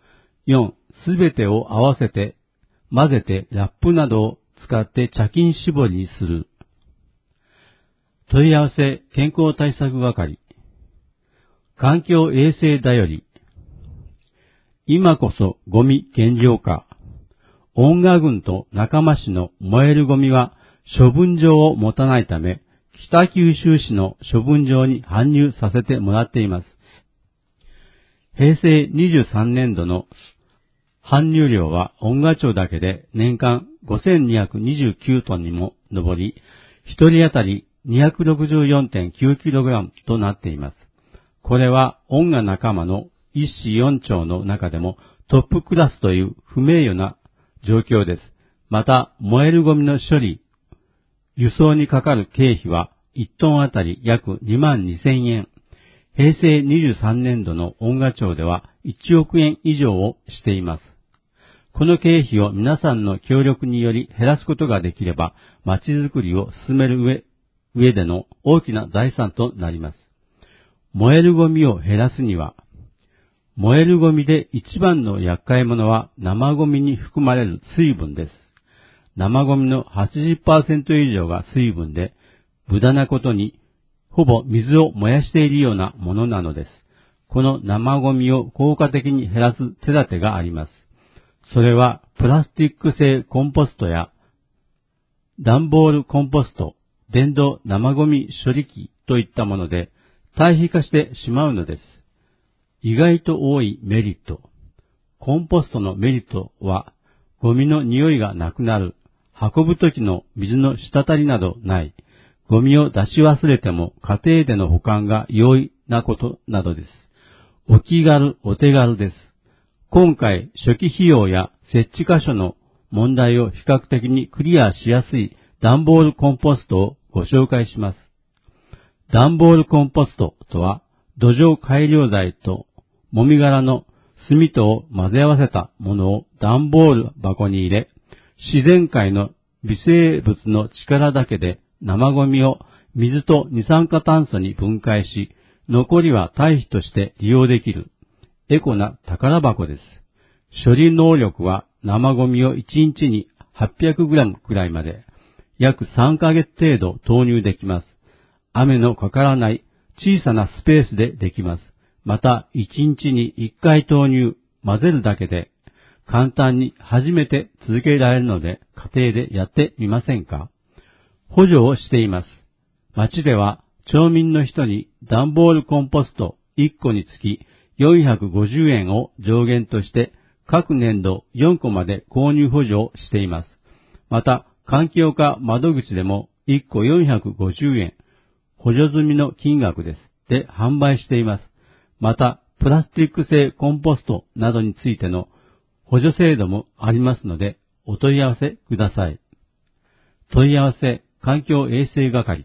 よん、すべてを合わせて、混ぜてラップなどを使って茶巾絞りにする。問い合わせ健康対策係。環境衛生だより。今こそゴミ減量化。恩賀郡と仲間市の燃えるゴミは処分場を持たないため、北九州市の処分場に搬入させてもらっています。平成にじゅうさんねんどの搬入量は恩賀町だけで年間ごせんにひゃくにじゅうきゅうトンにも上り、一人当たり にひゃくろくじゅうよんてんきゅうキログラム となっています。これは恩賀仲間の一市四町の中でもトップクラスという不名誉な状況です。また、燃えるゴミの処理、輸送にかかる経費はいちトンあたり約にまんにせんえん。平成にじゅうさんねんどの恩賀町ではいちおくえん以上をしています。この経費を皆さんの協力により減らすことができれば、町づくりを進める上、上での大きな財産となります。燃えるゴミを減らすには、燃えるゴミで一番の厄介者は生ゴミに含まれる水分です。生ゴミの はちじゅっパーセント 以上が水分で、無駄なことにほぼ水を燃やしているようなものなのです。この生ゴミを効果的に減らす手立てがあります。それはプラスチック製コンポストや段ボールコンポスト、電動生ゴミ処理機といったもので堆肥化してしまうのです。意外と多いメリット。コンポストのメリットはゴミの匂いがなくなる。運ぶときの水の滴りなどない。ゴミを出し忘れても家庭での保管が容易なことなどです。お気軽お手軽です。今回初期費用や設置箇所の問題を比較的にクリアしやすい段ボールコンポストをご紹介します。段ボールコンポストとは土壌改良材ともみ殻の炭とを混ぜ合わせたものを段ボール箱に入れ、自然界の微生物の力だけで生ゴミを水と二酸化炭素に分解し、残りは堆肥として利用できるエコな宝箱です。処理能力は生ゴミをいちにちに はっぴゃくグラム くらいまで約さんかげつ程度投入できます。雨のかからない小さなスペースでできます。またいちにちにいっかい投入、混ぜるだけで簡単に初めて続けられるので家庭でやってみませんか？補助をしています。町では町民の人に段ボールコンポストいっこにつきよんひゃくごじゅうえんを上限として各年度よんこまで購入補助をしています。また環境課窓口でもいっこよんひゃくごじゅうえん補助済みの金額です。で販売しています。またプラスチック製コンポストなどについての補助制度もありますのでお問い合わせください。問い合わせ環境衛生係。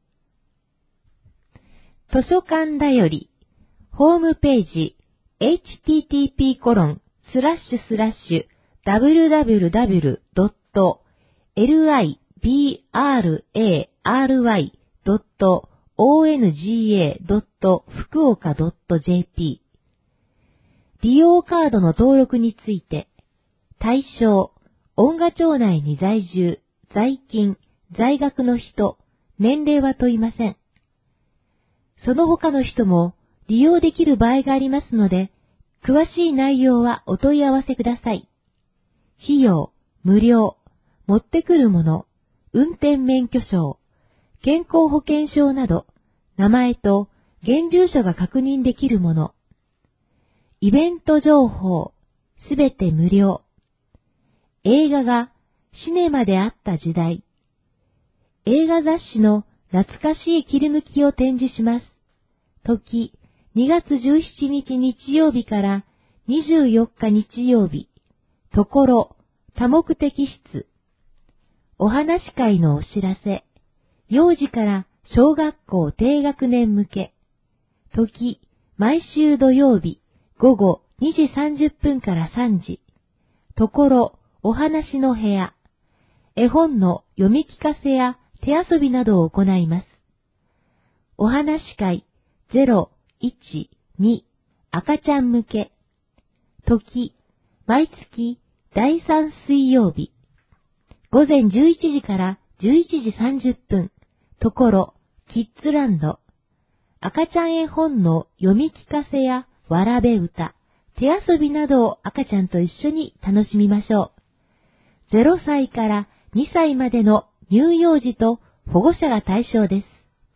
図書館だよりホームページ エイチティーティーピーコロンスラッシュスラッシュダブリューダブリューダブリュードットエルアイビーアールエーアールワイドットオーエヌジーエードット福岡ドットジェーピー 利用カードの登録について、対象、恩賀町内に在住、在勤、在学の人、年齢は問いません。その他の人も利用できる場合がありますので、詳しい内容はお問い合わせください。費用、無料、持ってくるもの、運転免許証、健康保険証など、名前と現住所が確認できるもの、イベント情報、すべて無料。映画がシネマであった時代。映画雑誌の懐かしい切り抜きを展示します。時、にがつじゅうしちにち日曜日からにじゅうよっか日曜日。ところ、多目的室。お話会のお知らせ。幼児から小学校低学年向け。時、毎週土曜日。午後にじさんじゅっぷんからさんじ。ところ、お話の部屋。絵本の読み聞かせや手遊びなどを行います。お話会ゼロ、いち、に赤ちゃん向け。時、 毎月だいさん水曜日、午前じゅういちじからじゅういちじさんじゅっぷん、ところ、キッズランド。赤ちゃん絵本の読み聞かせやわらべ歌、手遊びなどを赤ちゃんと一緒に楽しみましょう。ゼロさいからにさいまでの乳幼児と保護者が対象です。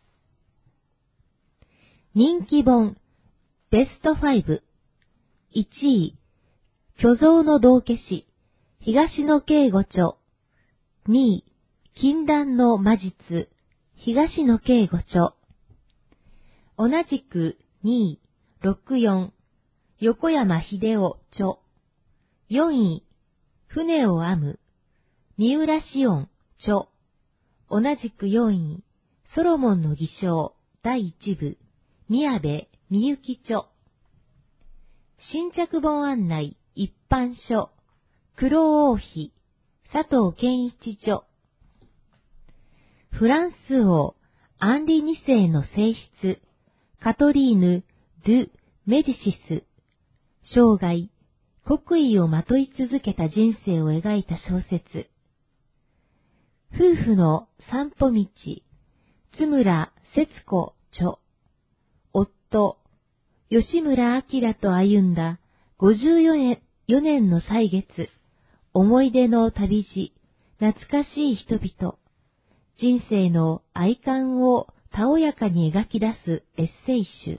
人気本、ベストご。いちい、巨像の道化師、東野圭吾著。にい、禁断の魔術、東野圭吾著。同じくにい、ろくよん、横山秀夫著。よんい、船を編む、三浦紫音著。同じくよんい、ソロモンの偽証、だいいちぶ、宮部みゆき著。新着本案内、一般書、黒王妃、佐藤健一著。フランス王、アンリにせいの正室、カトリーヌ・ドゥ・メディシス。生涯、国威をまとい続けた人生を描いた小説。夫婦の散歩道、津村節子著。夫、吉村明と歩んだごじゅうよねんの歳月、思い出の旅路、懐かしい人々、人生の哀感をたおやかに描き出すエッセイ集。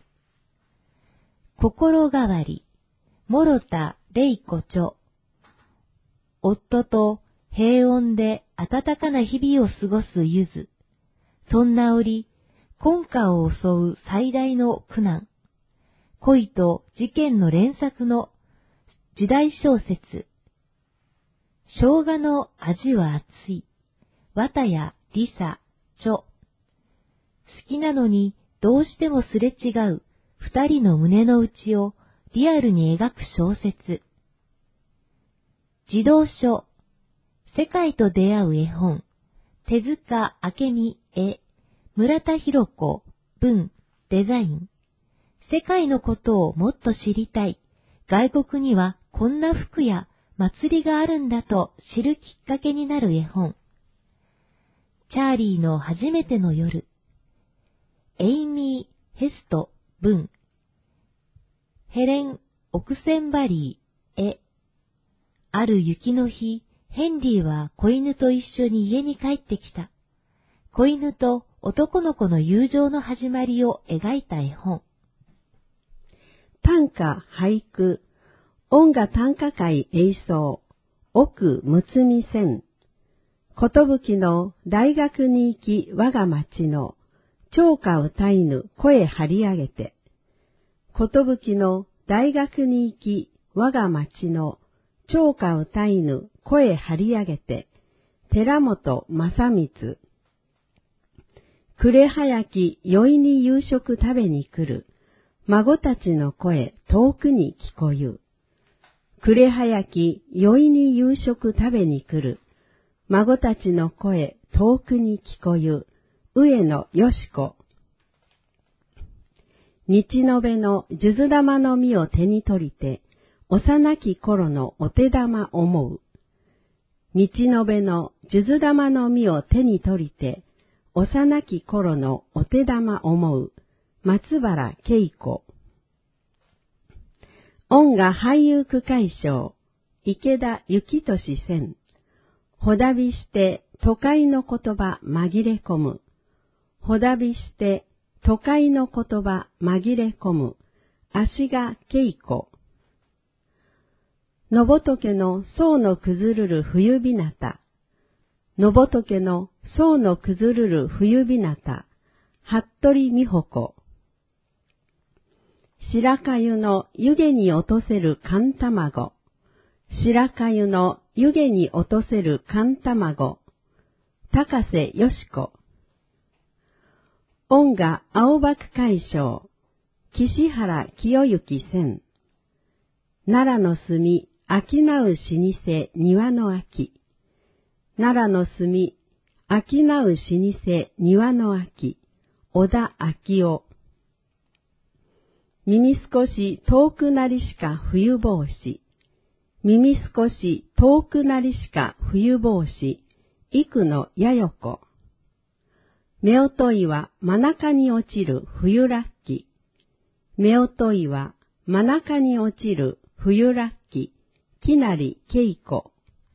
心変わり、諸田玲子著。夫と平穏で温かな日々を過ごすゆず。そんな折、婚家を襲う最大の苦難。恋と事件の連作の時代小説。生姜の味は熱い。綿谷りさ著。好きなのにどうしてもすれ違う二人の胸の内をリアルに描く小説。児童書、世界と出会う絵本、手塚明美絵、村田博子文、デザイン。世界のことをもっと知りたい。外国にはこんな服や祭りがあるんだと知るきっかけになる絵本。チャーリーの初めての夜。エイミー・ヘスト文。ヘレン・オクセンバリー絵。ある雪の日、ヘンリーは子犬と一緒に家に帰ってきた。子犬と男の子の友情の始まりを描いた絵本。 短歌、俳句、音楽短歌会演奏、奥むつみせん。ことぶきの大学に行き我が町の、聴歌歌いぬ声張り上げて。ことぶきの大学に行き我が町の、聴歌歌いぬ声張り上げて。寺本正光。暮れ早き宵に夕食食べに来る。孫たちの声遠くに聞こゆ。暮れ早き宵に夕食食べに来る。孫たちの声遠くに聞こゆ。上野よし子。日延べの数珠玉の実を手に取りて、幼き頃のお手玉思う。日延べの数珠玉の実を手に取りて、幼き頃のお手玉思う。松原恵子。音楽俳優区会賞、池田幸俊選。ほだびして都会の言葉紛れ込む。ほだびして都会の言葉紛れ込む。足が恵子。のぼとけの層の崩るる冬日向。のぼとけの層の崩るる冬日向。服部美穂子。白粥の湯気に落とせる寒卵。白粥の湯気に落とせる寒卵。高瀬よし子。音楽青葉区会賞、岸原清之選。奈良の墨、商う老舗庭の秋。奈良の墨、商う老舗庭の秋。小田昭夫。耳少し遠くなりしか冬帽子。 耳少し遠くなりしか冬帽子、幾のやよこ。夫婦いは真中に落ちる冬ラッキ。夫婦いは真中に落ちる冬ラッキ。きなりけいこ。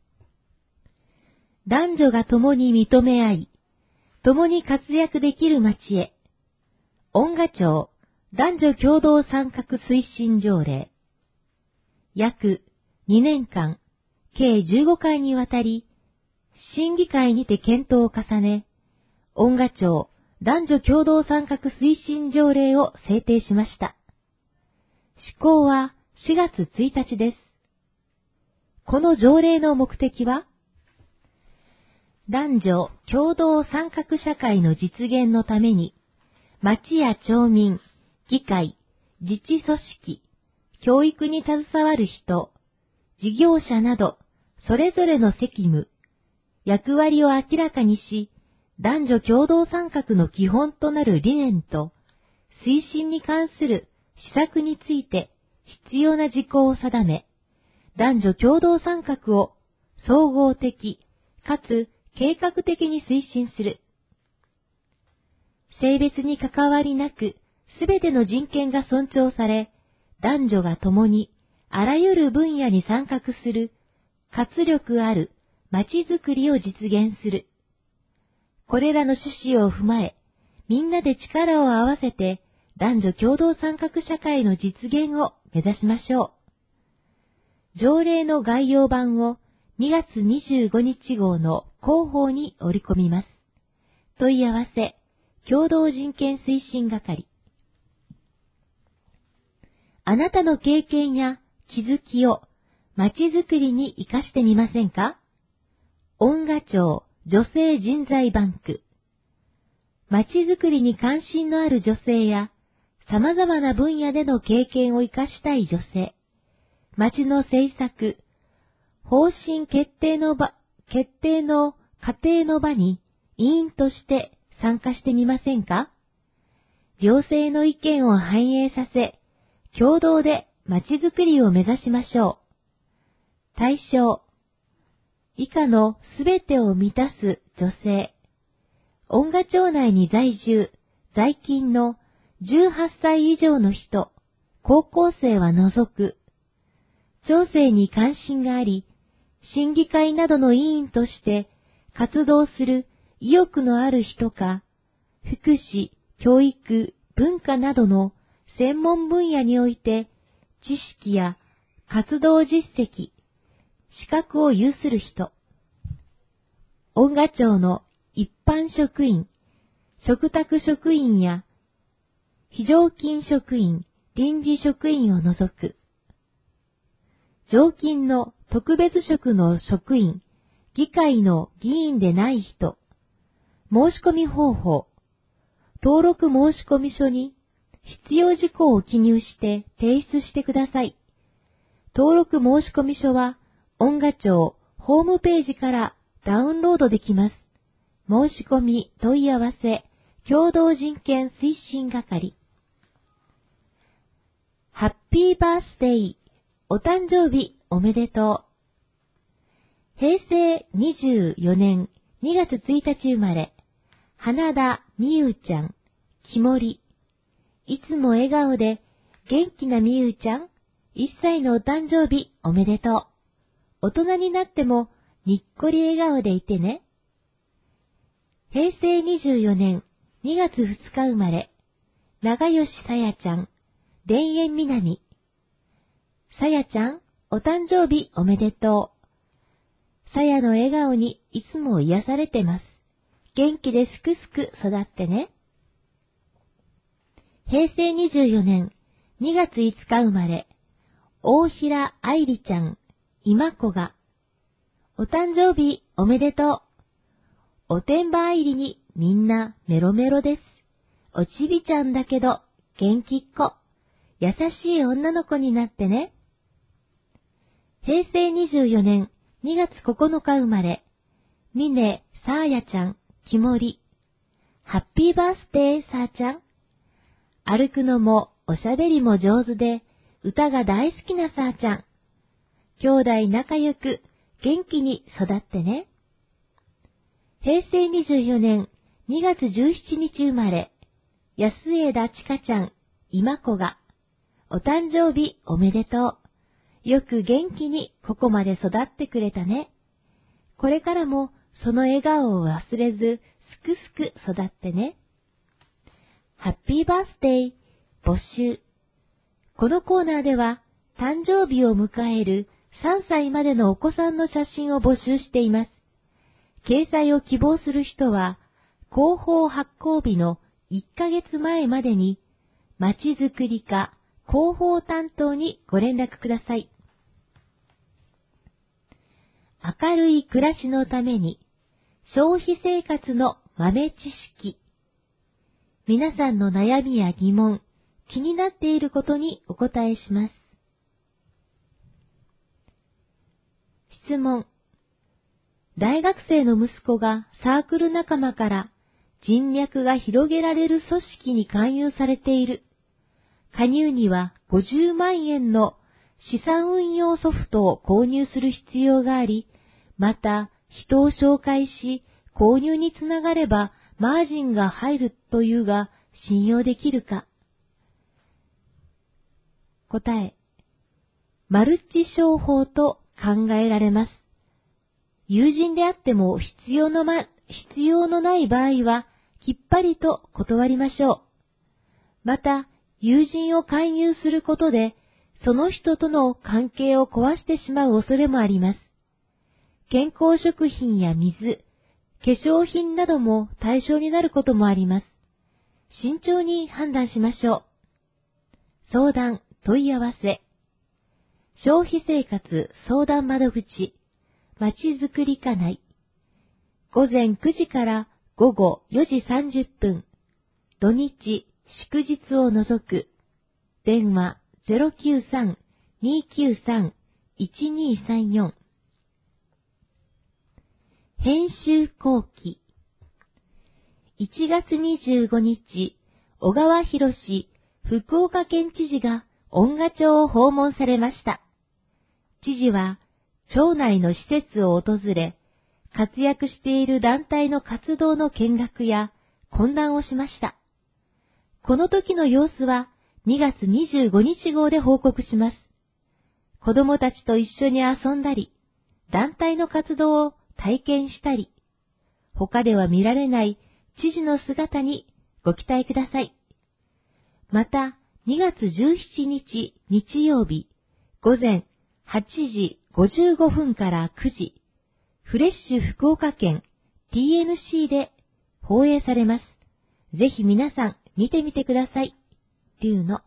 男女が共に認め合い、共に活躍できる町へ。恩賀町男女共同参画推進条例。約にねんかん、計じゅうごかいにわたり、審議会にて検討を重ね、恩賀町男女共同参画推進条例を制定しました。施行はしがつついたちです。この条例の目的は、男女共同参画社会の実現のために、町や町民、議会、自治組織、教育に携わる人、事業者など、それぞれの責務、役割を明らかにし、男女共同参画の基本となる理念と、推進に関する施策について必要な事項を定め、男女共同参画を総合的かつ計画的に推進する。性別に関わりなく、すべての人権が尊重され、男女が共にあらゆる分野に参画する活力ある町づくりを実現する。これらの趣旨を踏まえ、みんなで力を合わせて男女共同参画社会の実現を目指しましょう。条例の概要版をにがつにじゅうごにち号の広報に織り込みます。問い合わせ、共同人権推進係。あなたの経験や気づきを町づくりに活かしてみませんか？恩賀町女性人材バンク。町づくりに関心のある女性や、様々な分野での経験を活かしたい女性、町の政策、方針決定の場、決定の過程の場に委員として参加してみませんか？行政の意見を反映させ、共同で町づくりを目指しましょう。対象、以下のすべてを満たす女性、恩賀町内に在住、在勤のじゅうはっさい以上の人、高校生は除く、町政に関心があり、審議会などの委員として活動する意欲のある人か、福祉、教育、文化などの専門分野において知識や活動実績、資格を有する人、恩賀町の一般職員、嘱託職員や非常勤職員、臨時職員を除く、常勤の特別職の職員、議会の議員でない人、申し込み方法、登録申込書に必要事項を記入して提出してください。登録申込書は、恩賀町ホームページからダウンロードできます。申し込み問い合わせ、共同人権推進係。ハッピーバースデー、お誕生日おめでとう。へいせいにじゅうよねんにがつついたち生まれ、花田美優ちゃん、木森。いつも笑顔で元気な美優ちゃん、いっさいのお誕生日おめでとう。大人になってもにっこり笑顔でいてね。へいせいにじゅうよねんにがつふつか生まれ、長吉さやちゃん、田園みなみ。さやちゃん、お誕生日おめでとう。さやの笑顔にいつも癒されてます。元気ですくすく育ってね。へいせいにじゅうよねんにがついつか生まれ、大平愛理ちゃん、今子が。お誕生日おめでとう。おてんば愛理にみんなメロメロです。おちびちゃんだけど元気っ子。優しい女の子になってね。へいせいにじゅうよねんにがつここのか生まれ、みねさあやちゃん、きもり。ハッピーバースデーさあちゃん。歩くのもおしゃべりも上手で、歌が大好きなさあちゃん。 兄弟仲良く元気に育ってね。へいせいにじゅうよねんにがつじゅうしちにち生まれ、安枝千佳ちゃん、今子が、お誕生日おめでとう。よく元気にここまで育ってくれたね。これからもその笑顔を忘れず、すくすく育ってね。ハッピーバースデー募集。このコーナーでは、誕生日を迎えるさんさいまでのお子さんの写真を募集しています。掲載を希望する人は、広報発行日のいっかげつまえまでに、まちづくり課広報担当にご連絡ください。明るい暮らしのために、消費生活の豆知識。皆さんの悩みや疑問、気になっていることにお答えします。質問。大学生の息子がサークル仲間から人脈が広げられる組織に勧誘されている。加入にはごじゅうまんえんの資産運用ソフトを購入する必要があり、また人を紹介し購入につながればマージンが入るというが信用できるか。答え。マルチ商法と考えられます。友人であっても必要のま、必要のない場合はきっぱりと断りましょう。また、友人を勧誘することで、その人との関係を壊してしまう恐れもあります。健康食品や水、化粧品なども対象になることもあります。慎重に判断しましょう。相談、問い合わせ。消費生活相談窓口、まちづくり課内。ごぜんくじからごごよじさんじゅっぷん。土日、祝日を除く。電話 ゼロきゅうさん にーきゅうさん いちにーさんよん。編集後期。いちがつにじゅうごにち、小川博士福岡県知事が恩賀町を訪問されました。知事は、町内の施設を訪れ、活躍している団体の活動の見学や懇談をしました。この時の様子はにがつにじゅうごにち号で報告します。子供たちと一緒に遊んだり、団体の活動を体験したり、他では見られない知事の姿にご期待ください。また、にがつじゅうしちにち日曜日、午前はちじごじゅうごふんからくじ、フレッシュ福岡県 ティーエヌシー で放映されます。ぜひ皆さん見てみてください。龍の。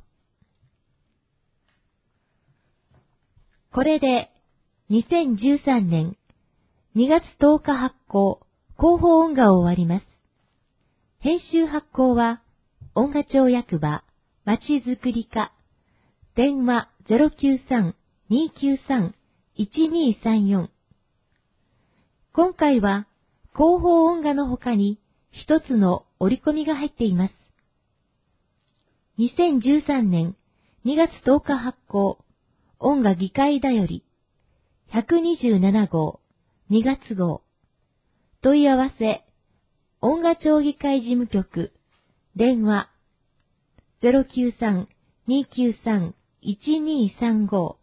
これでにせんじゅうさんねんにがつとおか発行、広報音画を終わります。編集発行は、音画町役場、まちづくり課、電話 ゼロきゅうさん にーきゅうさん いちにーさんよん。今回は、広報音画の他に、一つの折り込みが入っています。にせんじゅうさんねんにがつとおか発行、音画議会だより、ひゃくにじゅうななごう、にがつ号。問い合わせ、音画町議会事務局、電話、ゼロきゅうさん にーきゅうさん いちにーさんご。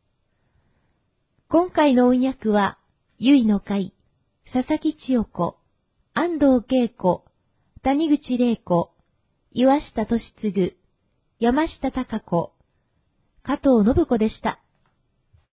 今回の音訳は、ゆいの会、佐々木千代子、安藤恵子、谷口玲子、岩下俊次、山下貴子、加藤信子でした。